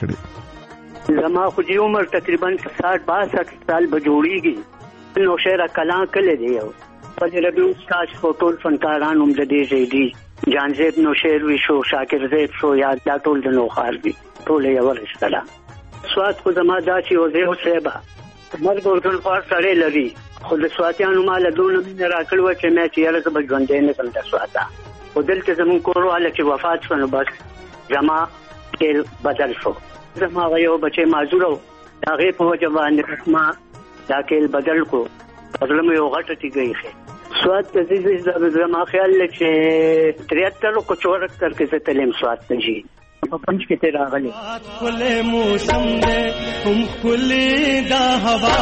ورکړې. زما خو دې عمر تقریبا ساठ باسठ سال به جوړیږي. نوشهره کلان کلی دی یو فضل ربیع استاد خو ټول فنکاران هم د دې ځای دي. جانزیب نوشیروي شو، شاکر زیب شو، یا دا ټول د نوخار دي، ټول یې یو رشته. سوات خو زما دا چې یو ځای وسیبه مرګ پښتونخوا سره لري، خو د سواتیانو مال دونه مینه راکړې وه چې مې چې یاره زه به ژوندی نه کړم د سواته. خو دلته زمونږ کور واله چې وفات شو نو بس زما کیل بدل شو. زما هغه یو بچی معذوره و، د هغې په وجه باندې ما دا کیل بدل کړو. په زړه مې یو غټه تیږه ایښې. سوات ته زما خیال دی چې تریاتر کو چورہتر کې زه تلم سوات ته جي په پنځ کې ته راغلی. ښکلی موسم دی هم ښکلې دا هوا،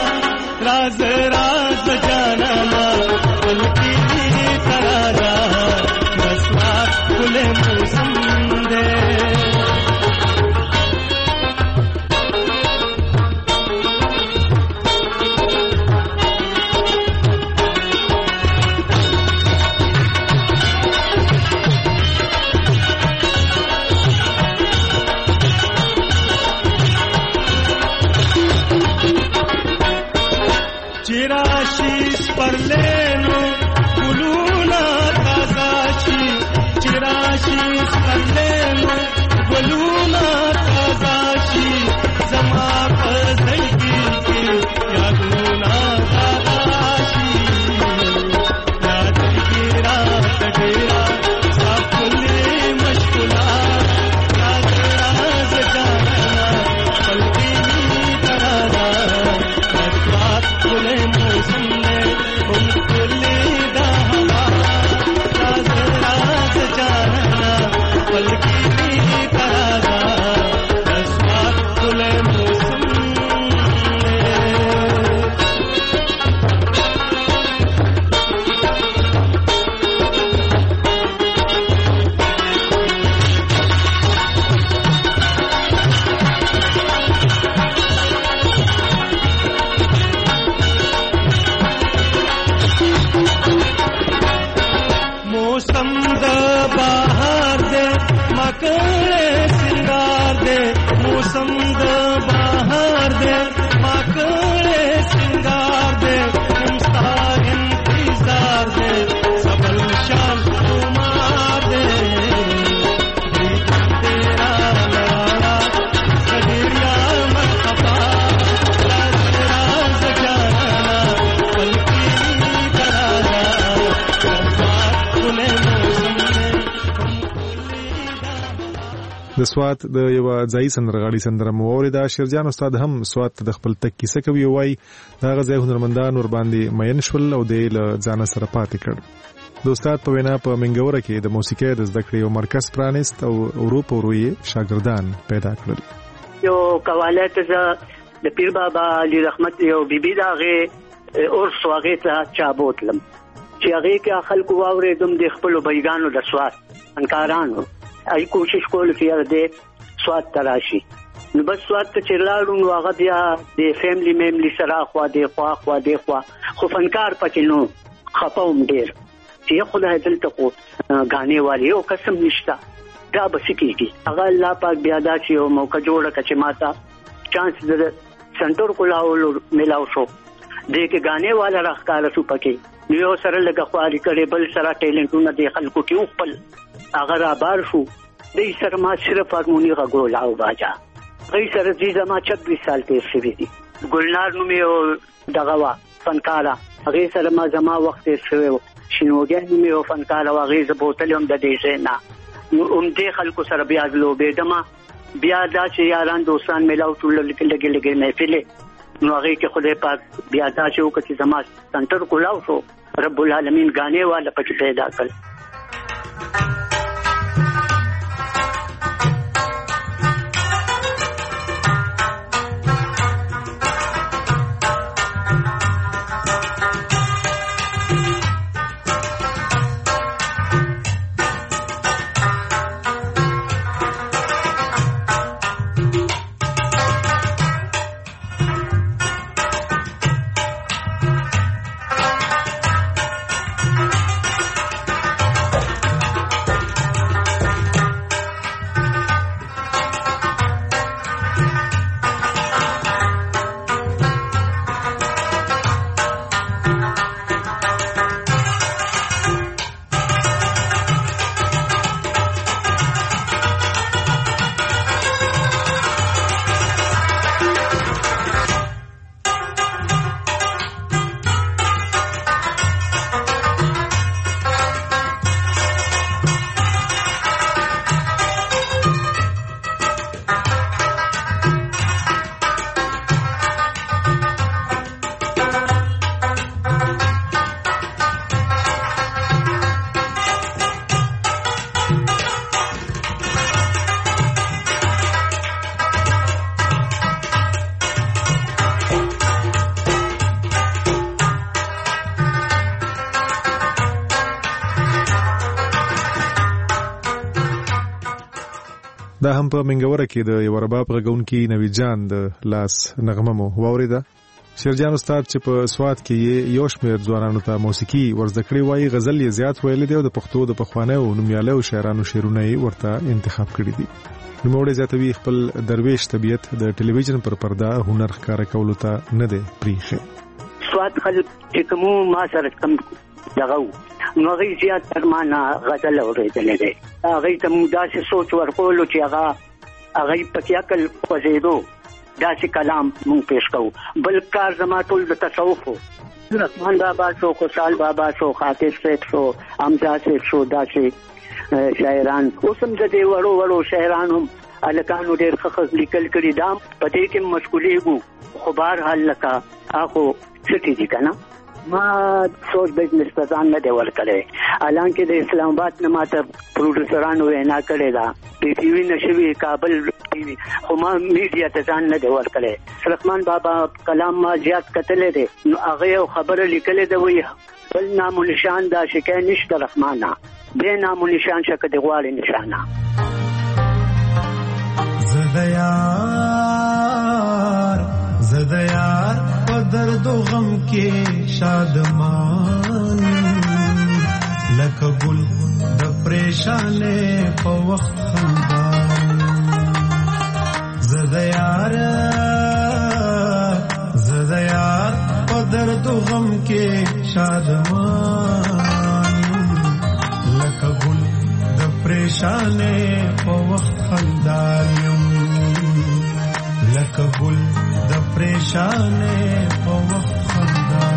راز راز جانانا پلکی ترادا د سوات ښکلی موسم دی. चिराशीष पर लेनो गुलूना ताजा छी, चिराशीष पर लेनो गुलूना ताजा छी, जमा फजल की या गुना ताजा छी, याद की रात डेरा साफुले मशगुला, राज राज जाना पलकी तराजा ښکلی موسم دی هم ښکلې دا هوا، راز راز جانانا پلکی ترادا د سوات ښکلی موسم मौसम द बहार दे माकड़े सिंगार दे मुस्तार इंतजार दे सबल शाम कुमार दे तेरा लाला सदिया मरहबा राज राज जाना पलकी तराजा खुले मौसम د سوات د یو ځای سندرغاړي سندره مو اوریدا. شیرجان استاد هم سوات د خپل تک کیسه کوي، وای دا غځای هنرمندان ور باندې مین شول او د ځان سره پاتې کړ. د استاد په وینا په منګوره کې د موسیقۍ د زده کړې یو مرکز پرانیست او اروپا وروي شاګردان پیدا کړل. یو قواله ته د پیر بابا علي رحمت یو بیبي داغه اور سواغه ته چابوتلم چې هغه کې خلکو واورېدم د خپل بیګانو د سواد فنکارانو ای کوشش کول چې دې سواد تراشي نو بس سواد ته چلاړو نو هغه بیا د فیملی میملی سره خوا دې خوا خوا دې خوا خو فنکار پکې نو خپوم ډیر چې خدای دلته کو غانې والی او قسم نشتا دا بس کېږي هغه الله پاک بیا دا چې یو موقع جوړه کچ ماته چانس د سنټور کولاولو ملاو شو دې کې غانې والا راخاله شو پکې یو سره لګه خواري کړي بل سره ټیلنټونه د خلکو کې خپل هغه را بار شو دې سره ما صرف هارمونی غوړ او باجا دې سره دې زما چھبیس سال تیر شوی دي ګلنار نو مې دغه وا فنکارا هغه سره ما زما وخت تیر شوی شنوګان مې فنکارا هغه ز بوتلم د دې نه نو هم دې خلکو سره بیا لو بيدما بیا دا چې یاران دوستان ملاو ټول لګي لګي لګي محفل نو هغه کې خدای پاک بیا دا چې وکړي زما سنټر کولاو شو رب العالمین غانې والا پکې پیدا کړ دا هم په منګوره کې د یو رباب غونکي نوی جان د لاس نغمه مو واوریده. شیرجان استاد چې په سواد کې یو شمېر ځوانانو ته موسیقي ورزده کړې وایي غزل یې زیات ویل دی او د پښتو د پخوانیو نومیالیو شاعرانو شعرونه یې ورته انتخاب کړي دي. نوموړی زیاتوي خپل درویش طبیعت د ټلویزیون پر پرده هنر ښکاره کولو ته نه دی پریښی. سواد خلک چې کوم ما سره کم دغه نو غي زیات ترمانه غزل اورېدل دي هغه ته مو داسې سوچ ورکولو چې هغه هغه پکې عقل خوځېدو داسې کلام مونږ پیش کوو. بل کار زما ټول د تصوف رحمان بابا شو خوشحال بابا شو خاطر صاحب شو امجاد صاحب شو داسې شاعران اوسم د دې وړو وړو شاعرانو الکانو ډېر ښه لیکل کړي دا پدې کې مشغولېږو خو بهر حال لکه هغه څه دي کنه ما سوچ بزنس پلان نه دی ورکړی حالانکه د اسلام آباد نه ماته پروډوسرانو وینا کړې ده پی ټي وی نشوي کابل ټي وی خو ما میډیا ته ځان نه دی ورکړی. رحمان بابا کلام ما زیات کتلې دي نو هغه خبره لیکلې ده وی بل نام و نشان دا شکای نشته رحمانه به نام و نشان شکه دی غواړي نشانه زدیار زدیار په درد و غم کې شادمان لکه ګل د پریشانې په وخت خندان زدیار زدیار په درد و غم کې شادمان لکه ګل د پریشانې په وخت خندان لکه ګل د پریشانې په وخت خندان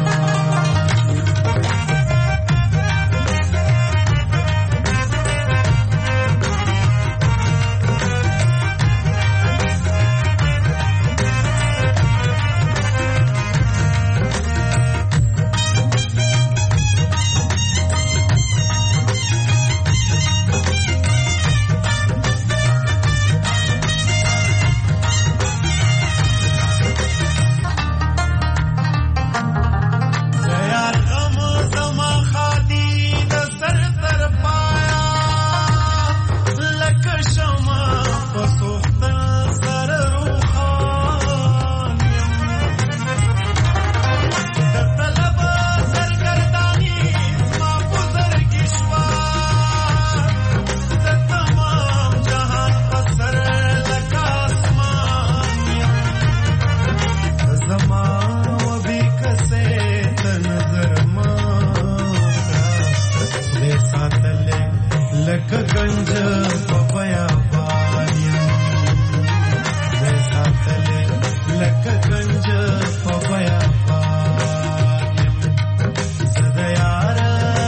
لکه گنج په بیابان یم وې ساتلې لکه گنج په بیابان یم زه د یار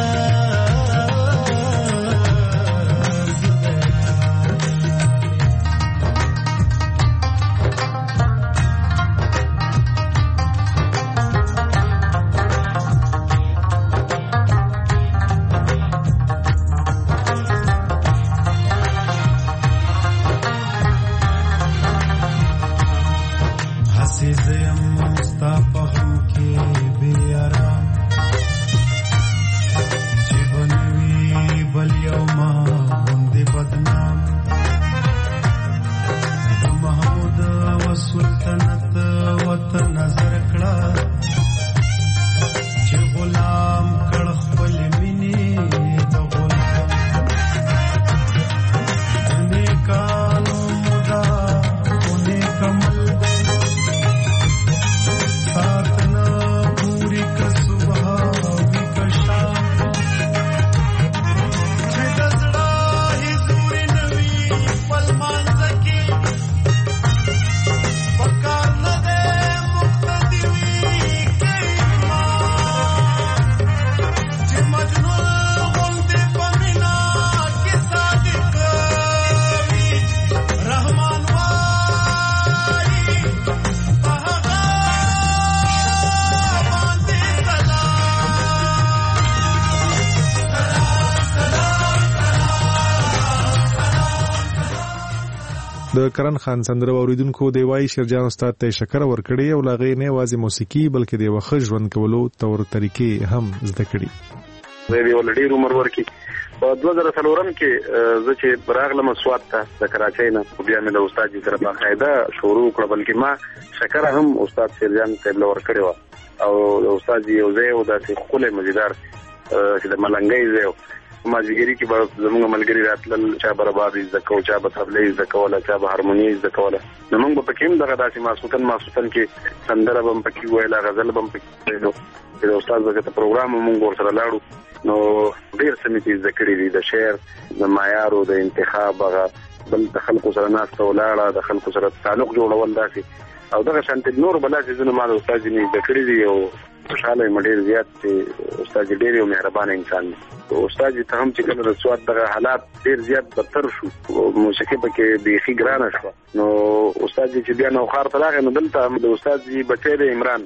د کرن خان سندره اوریدونکو دی وای شیرجان استاد ته شکر ورکړي او لاغې نه وازي موسیقي بلکې د وخت ژوند کولو تور طریقې هم زده کړي. زه دی ولډي عمر ورکی په دوه زره څلورم کې زه چې براغله مسوات ته د کراچۍ نه بیا مې د استاد سره په قاعده شروع کړ بلکې ما شکر هم استاد شیرجان ته لور کړی و او د استاد یو ځای و د خپل مزیدار چې د ملنګي ځای ما جګری کې به زموږ ملګری راتلل چا برابر زکو چا به تبلیغ زکوله چا به هارمونی زکوله نو موږ په کوم دغه داسې ماسوتن ماسوتن کې سندره بم پکې ویلا غزل بم پکې ویلو د استاد دغه پروګرام موږ ورسره لاړو نو ډیر سمېتي ذکر دي د شعر د معیارو د انتخاب هغه بل د خلکو سره ناس ته ولاړه د خلکو سره تعلق جوړول داسې او دغه شانت نور بلاسي زنه ما د استاد نه ذکر دي او خوشاله مډیر زیات چې استاد ډیر یو مهربان انسان دی استاد ته هم چې کله د سواد دغه حالات ډیر زیات بدتر شو موسیقي پکې بيخي ګرانه شو نو استاد چې بیا نو خار طلاق نو دلته د استاد جی بچی د عمران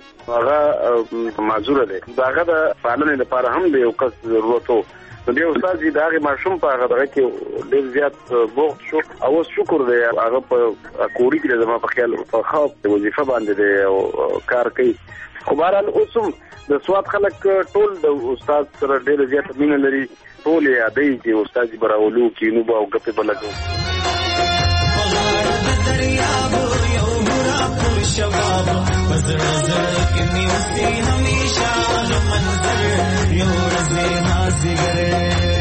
هغه معذور دی داغه د پالنې لپاره هم د یو کس ضرورت وو نو دی استاد جی داغه ماشوم په هغه دغه کې ډیر زیات بوخت شو او شکر دی هغه په کوړی کې زما په خیال په خاص وظیفه باندې دی او کار کوي خو بهرحال اوسم د سواد خلک ټول د استاد سره ډېر زیات مینه لري ټول یادې چې استاد براولو کې نو باو غپې بلګو دریاب یو مرا پر شباب بزړه زړه کې نیوسي همیشه منظر یو رزه نازګره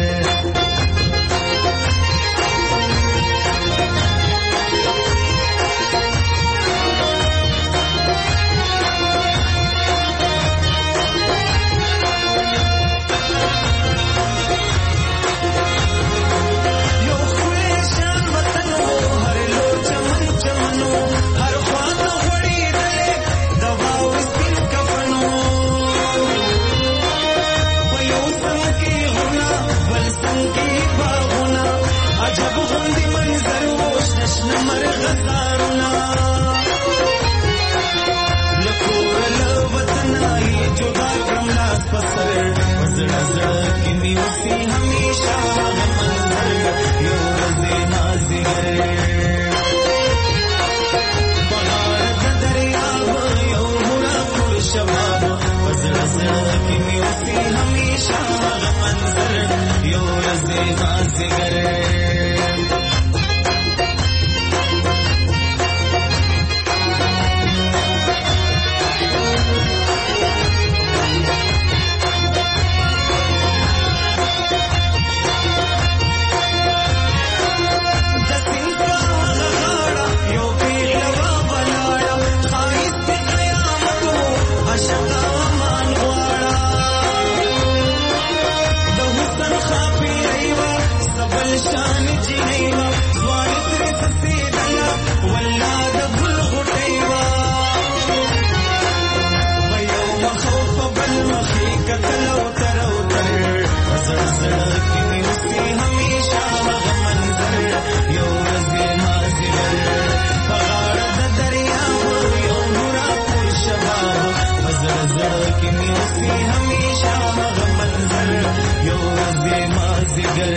گلشان جنیوا ځوان تر سیدلا ولاد ګل غټیوا ويو مخوف بل مخي کتلو تر تر زړه زړه کې مې همیشه هغه منظر یو ورځ ما زیر پغاړه د دریا یو نورا پر شباب زړه زړه کې مې همیشه هغه منظر یو ورځ ما زیر.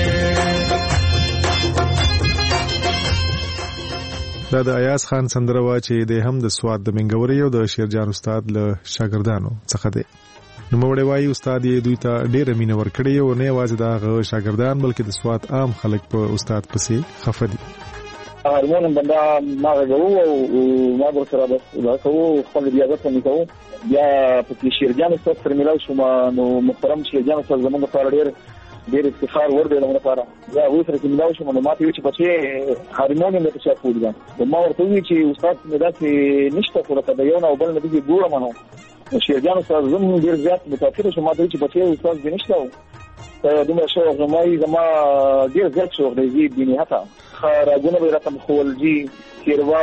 دا د ایاز خان سندره وا چې د هم د سواد د منګوري او د شیرجان استاد له شاګردانو څخه دی. نو موړې وايي استاد یې دوی ته ډېر مینه ورکړې او نه یوازې دا شاګردان بلکې د سواد عام خلک په استاد پسې خفه دي. هارمون بندا ما غوو او ما در سره بس دا کوو خپل ریاضت نه کوو بیا په شیرجان استاد سره ملاو شو نو محترم شیرجان استاد زموږ لپاره ډېر ډېر افتخار ور دی لمنه لپاره یا و سره کې ملاو شو نو ما ته وی چې پچې هارمون نه څه پوډ دا ما ورته وی چې استاد مې داسې نشته خو راته یو نه بل نه دي ګوره منو شیرجان استاد زموږ ډېر زیات متاثر شو ما ته وی چې پچې استاد دې نشته دومره شو زمای زما ډېر زیات شو د دې بني هتا راګونه به رقم خولجی کیروا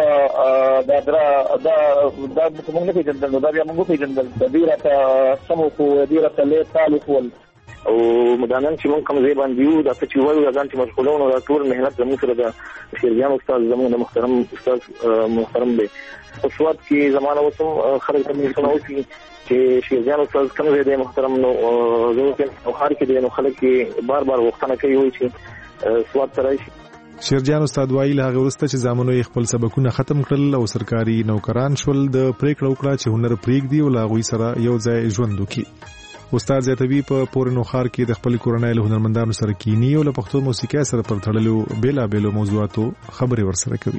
دا درا دا دا موږ نه پیژندل دا بیا موږ پیژندل د دې راته سمو خو دې راته له تعلق ول او مدانن چې مونږ کوم ځای باندې یو دا چې وایو ځان چې مشغولونه دا ټول مهنت زموږ سره د شیرجان استاد زموږ محترم استاد محترم دی او سواد کې زمانه وسم خلک هم څنګه وسی چې شیرجان استاد کوم ځای دی محترم نو زه په خار کې دی نو خلک بار بار وختونه کوي وایي چې سواد ترای شیرجان استاد وایي له هغه وروسته چې زامنو یې خپل سبقونه ختم کړل او سرکاري نوکران شول د پریکړه وکړه چې هنر پریږدي او له هغوی سره یو ځای ژوند وکړي. استاد زیاتوي په پورنو خار کې د خپل کورنۍ له هنرمندانو سره کینی او له پښتو موسیقۍ سره پر تړلو بیلابېلو موضوعاتو خبرې ورسره کوي.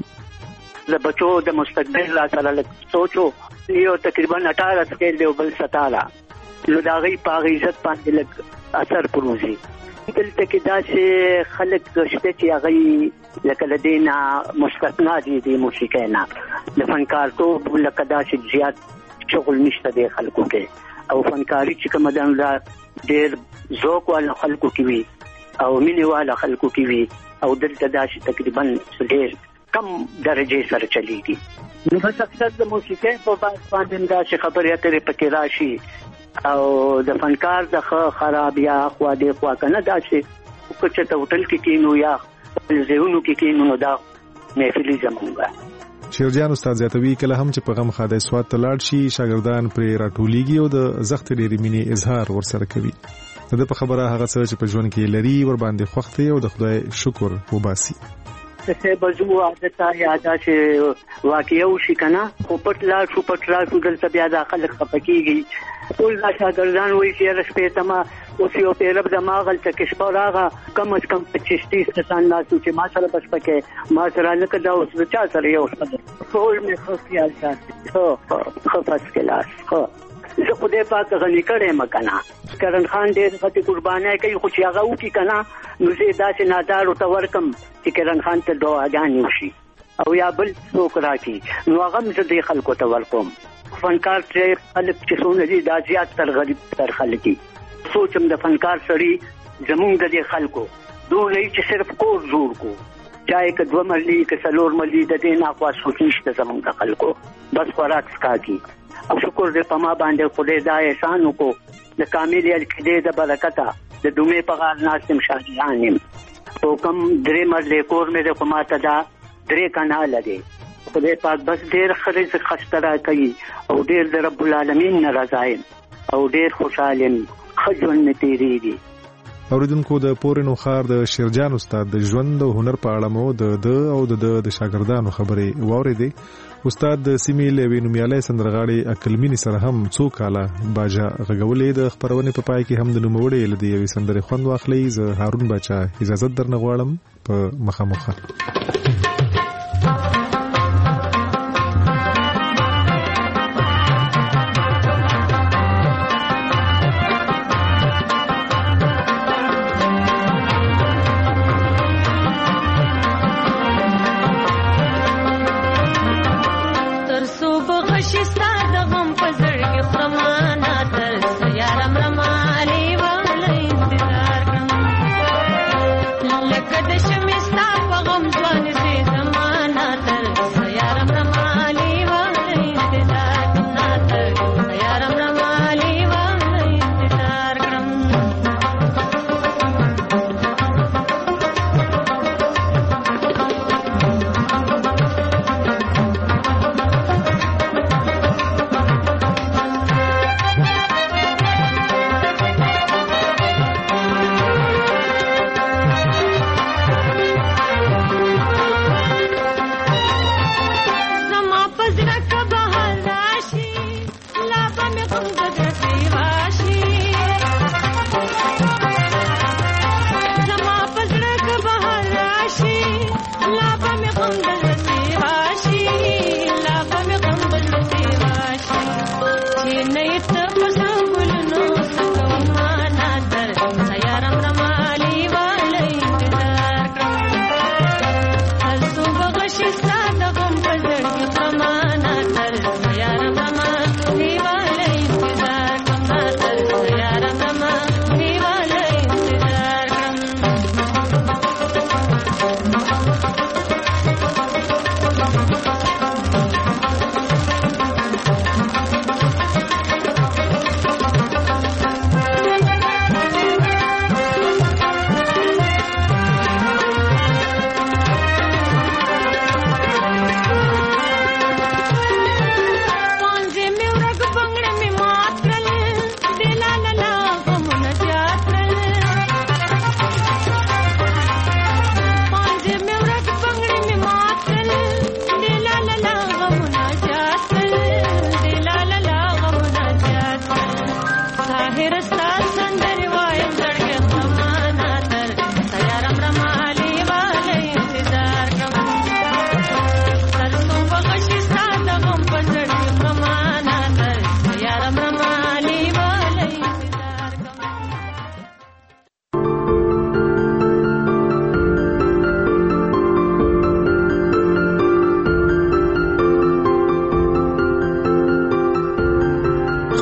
د بچو د مستقبل لا سره سوچو یو تقریبا اٹھارہ سکیل دی بل ستاره نو دا غي په عزت باندې لګ اثر پروزي دلته کې دا چې خلک شته چې هغه لکه لدینا مستثنا دي د موسیقۍ نه د فنکار ته لکه دا چې زیات شغل نشته د خلکو کې او فنکاری چې کوم دان دا ډېر ذوق وال خلکو کې وي او مینه وال خلکو کې وي او دلته دا چې تقریبا ډېر کم درجه سره چلیږي. نو په اکثر د موسیقۍ په باندې دا چې خبرې اترې پکې راشي او د فنکار د خراب یا خوا دې خوا کنه دا چې کوڅه ته هوټل کې کینو یا زهونو کې کینو نو دا محفلي زمونږه. شیرجان استاد زیاتوي کله هم چې په غم خاده سواد تلاړ شي شاګردان پر راټوليږي او د زخت ډېری مینې اظهار ورسره کوي. د په خبره هغه څه چې په ژوند کې لري ور باندې خوښته او د خدای شکر وباسي. څه بزو عادت یا دا چې واقعي شي کنه خو پټ لا شو پټ را شو دلته بیا د خلک خپکیږي ټول دا شاګردان وایي چې رښتې تما او سی او پیرب د ماغل ته کې شپراغه کم از کم پچیس تیس کسان ناسو چې ما سره بس پکې ما سره لکه دا اوس چا سره یو ټول می خو خیال ساتي خو خو پس کلاس خو زه خدای پاک غني کړې مکنه کرن خان دې غټي قربانای کوي خو چې هغه وکي کنه نو زه داسې نادار او تورکم چې کرن خان ته دعاګانې وشي او یا بل څوک راکي نو هغه مزه دې خلکو ته ورکوم. فنکار چې خلک چې څونه دي دا زیات تر غریب تر خلکي سوچم د فنکار سړي زمونږ د خلکو دوه نه چې صرف کور جوړ کو چاہے که دو مرلی که سلور مرلی د دې نه خوا سوچ نشته زمونږ د خلکو بس خوراک سکا کی او شکر دې پما باندې خدای دا احسان وکړو د کامل الکدې د برکته د دومې په غار ناسم شاهیانم او کم درې مرلی کور مې د قماته دا درې کنال دی خدای پاک بس ډېر خرج خسترا کوي او ډېر د رب العالمین ناراضایم او ډېر خوشالم خجون می تیریږي. اوریدونکو د پورنو خار د شیرجان استاد د ژوند او هنر په اړه مو د د او د د شاګردانو خبرې واورېدې. استاد د سیمې لوي نومیالي سندرغاړي عقلمنی سره هم څو کاله باجا غږولې د خبرونه په پای کې هم د نوموړې لدی یوې سندرې خوند واخلې. زه هارون بچا اجازه درنه غواړم په مخامخ. Like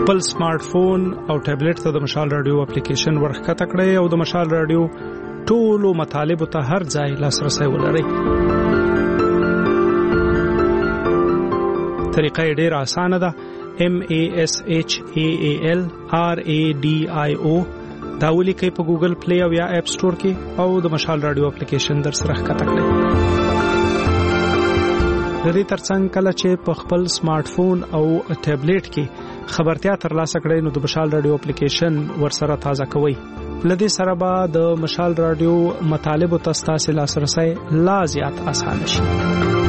خپل سمارټ فون او ټابلیټ ته د مشال رادیو اپلیکیشن ورخکته کړئ او د مشال رادیو ټولو مطالبه ته هر ځای لاسرسي ولرئ. طریقه ډیره اسانه ده. M A S H A A L R A D I O دا ولیکئ په ګوګل پلی او یا اپ سٹور کې او د مشال رادیو اپلیکیشن در سره ښکته کړئ. د دې ترڅنګ کله چې په خپل سمارټ فون او ټابلیټ کې خبرتیا ترلاسه کړئ نو د مشال رادیو اپلیکیشن ورسره تازه کوئ. لدې سره به د مشال رادیو مطالب او تاسو لاسرسي لا زیات اسانه شي.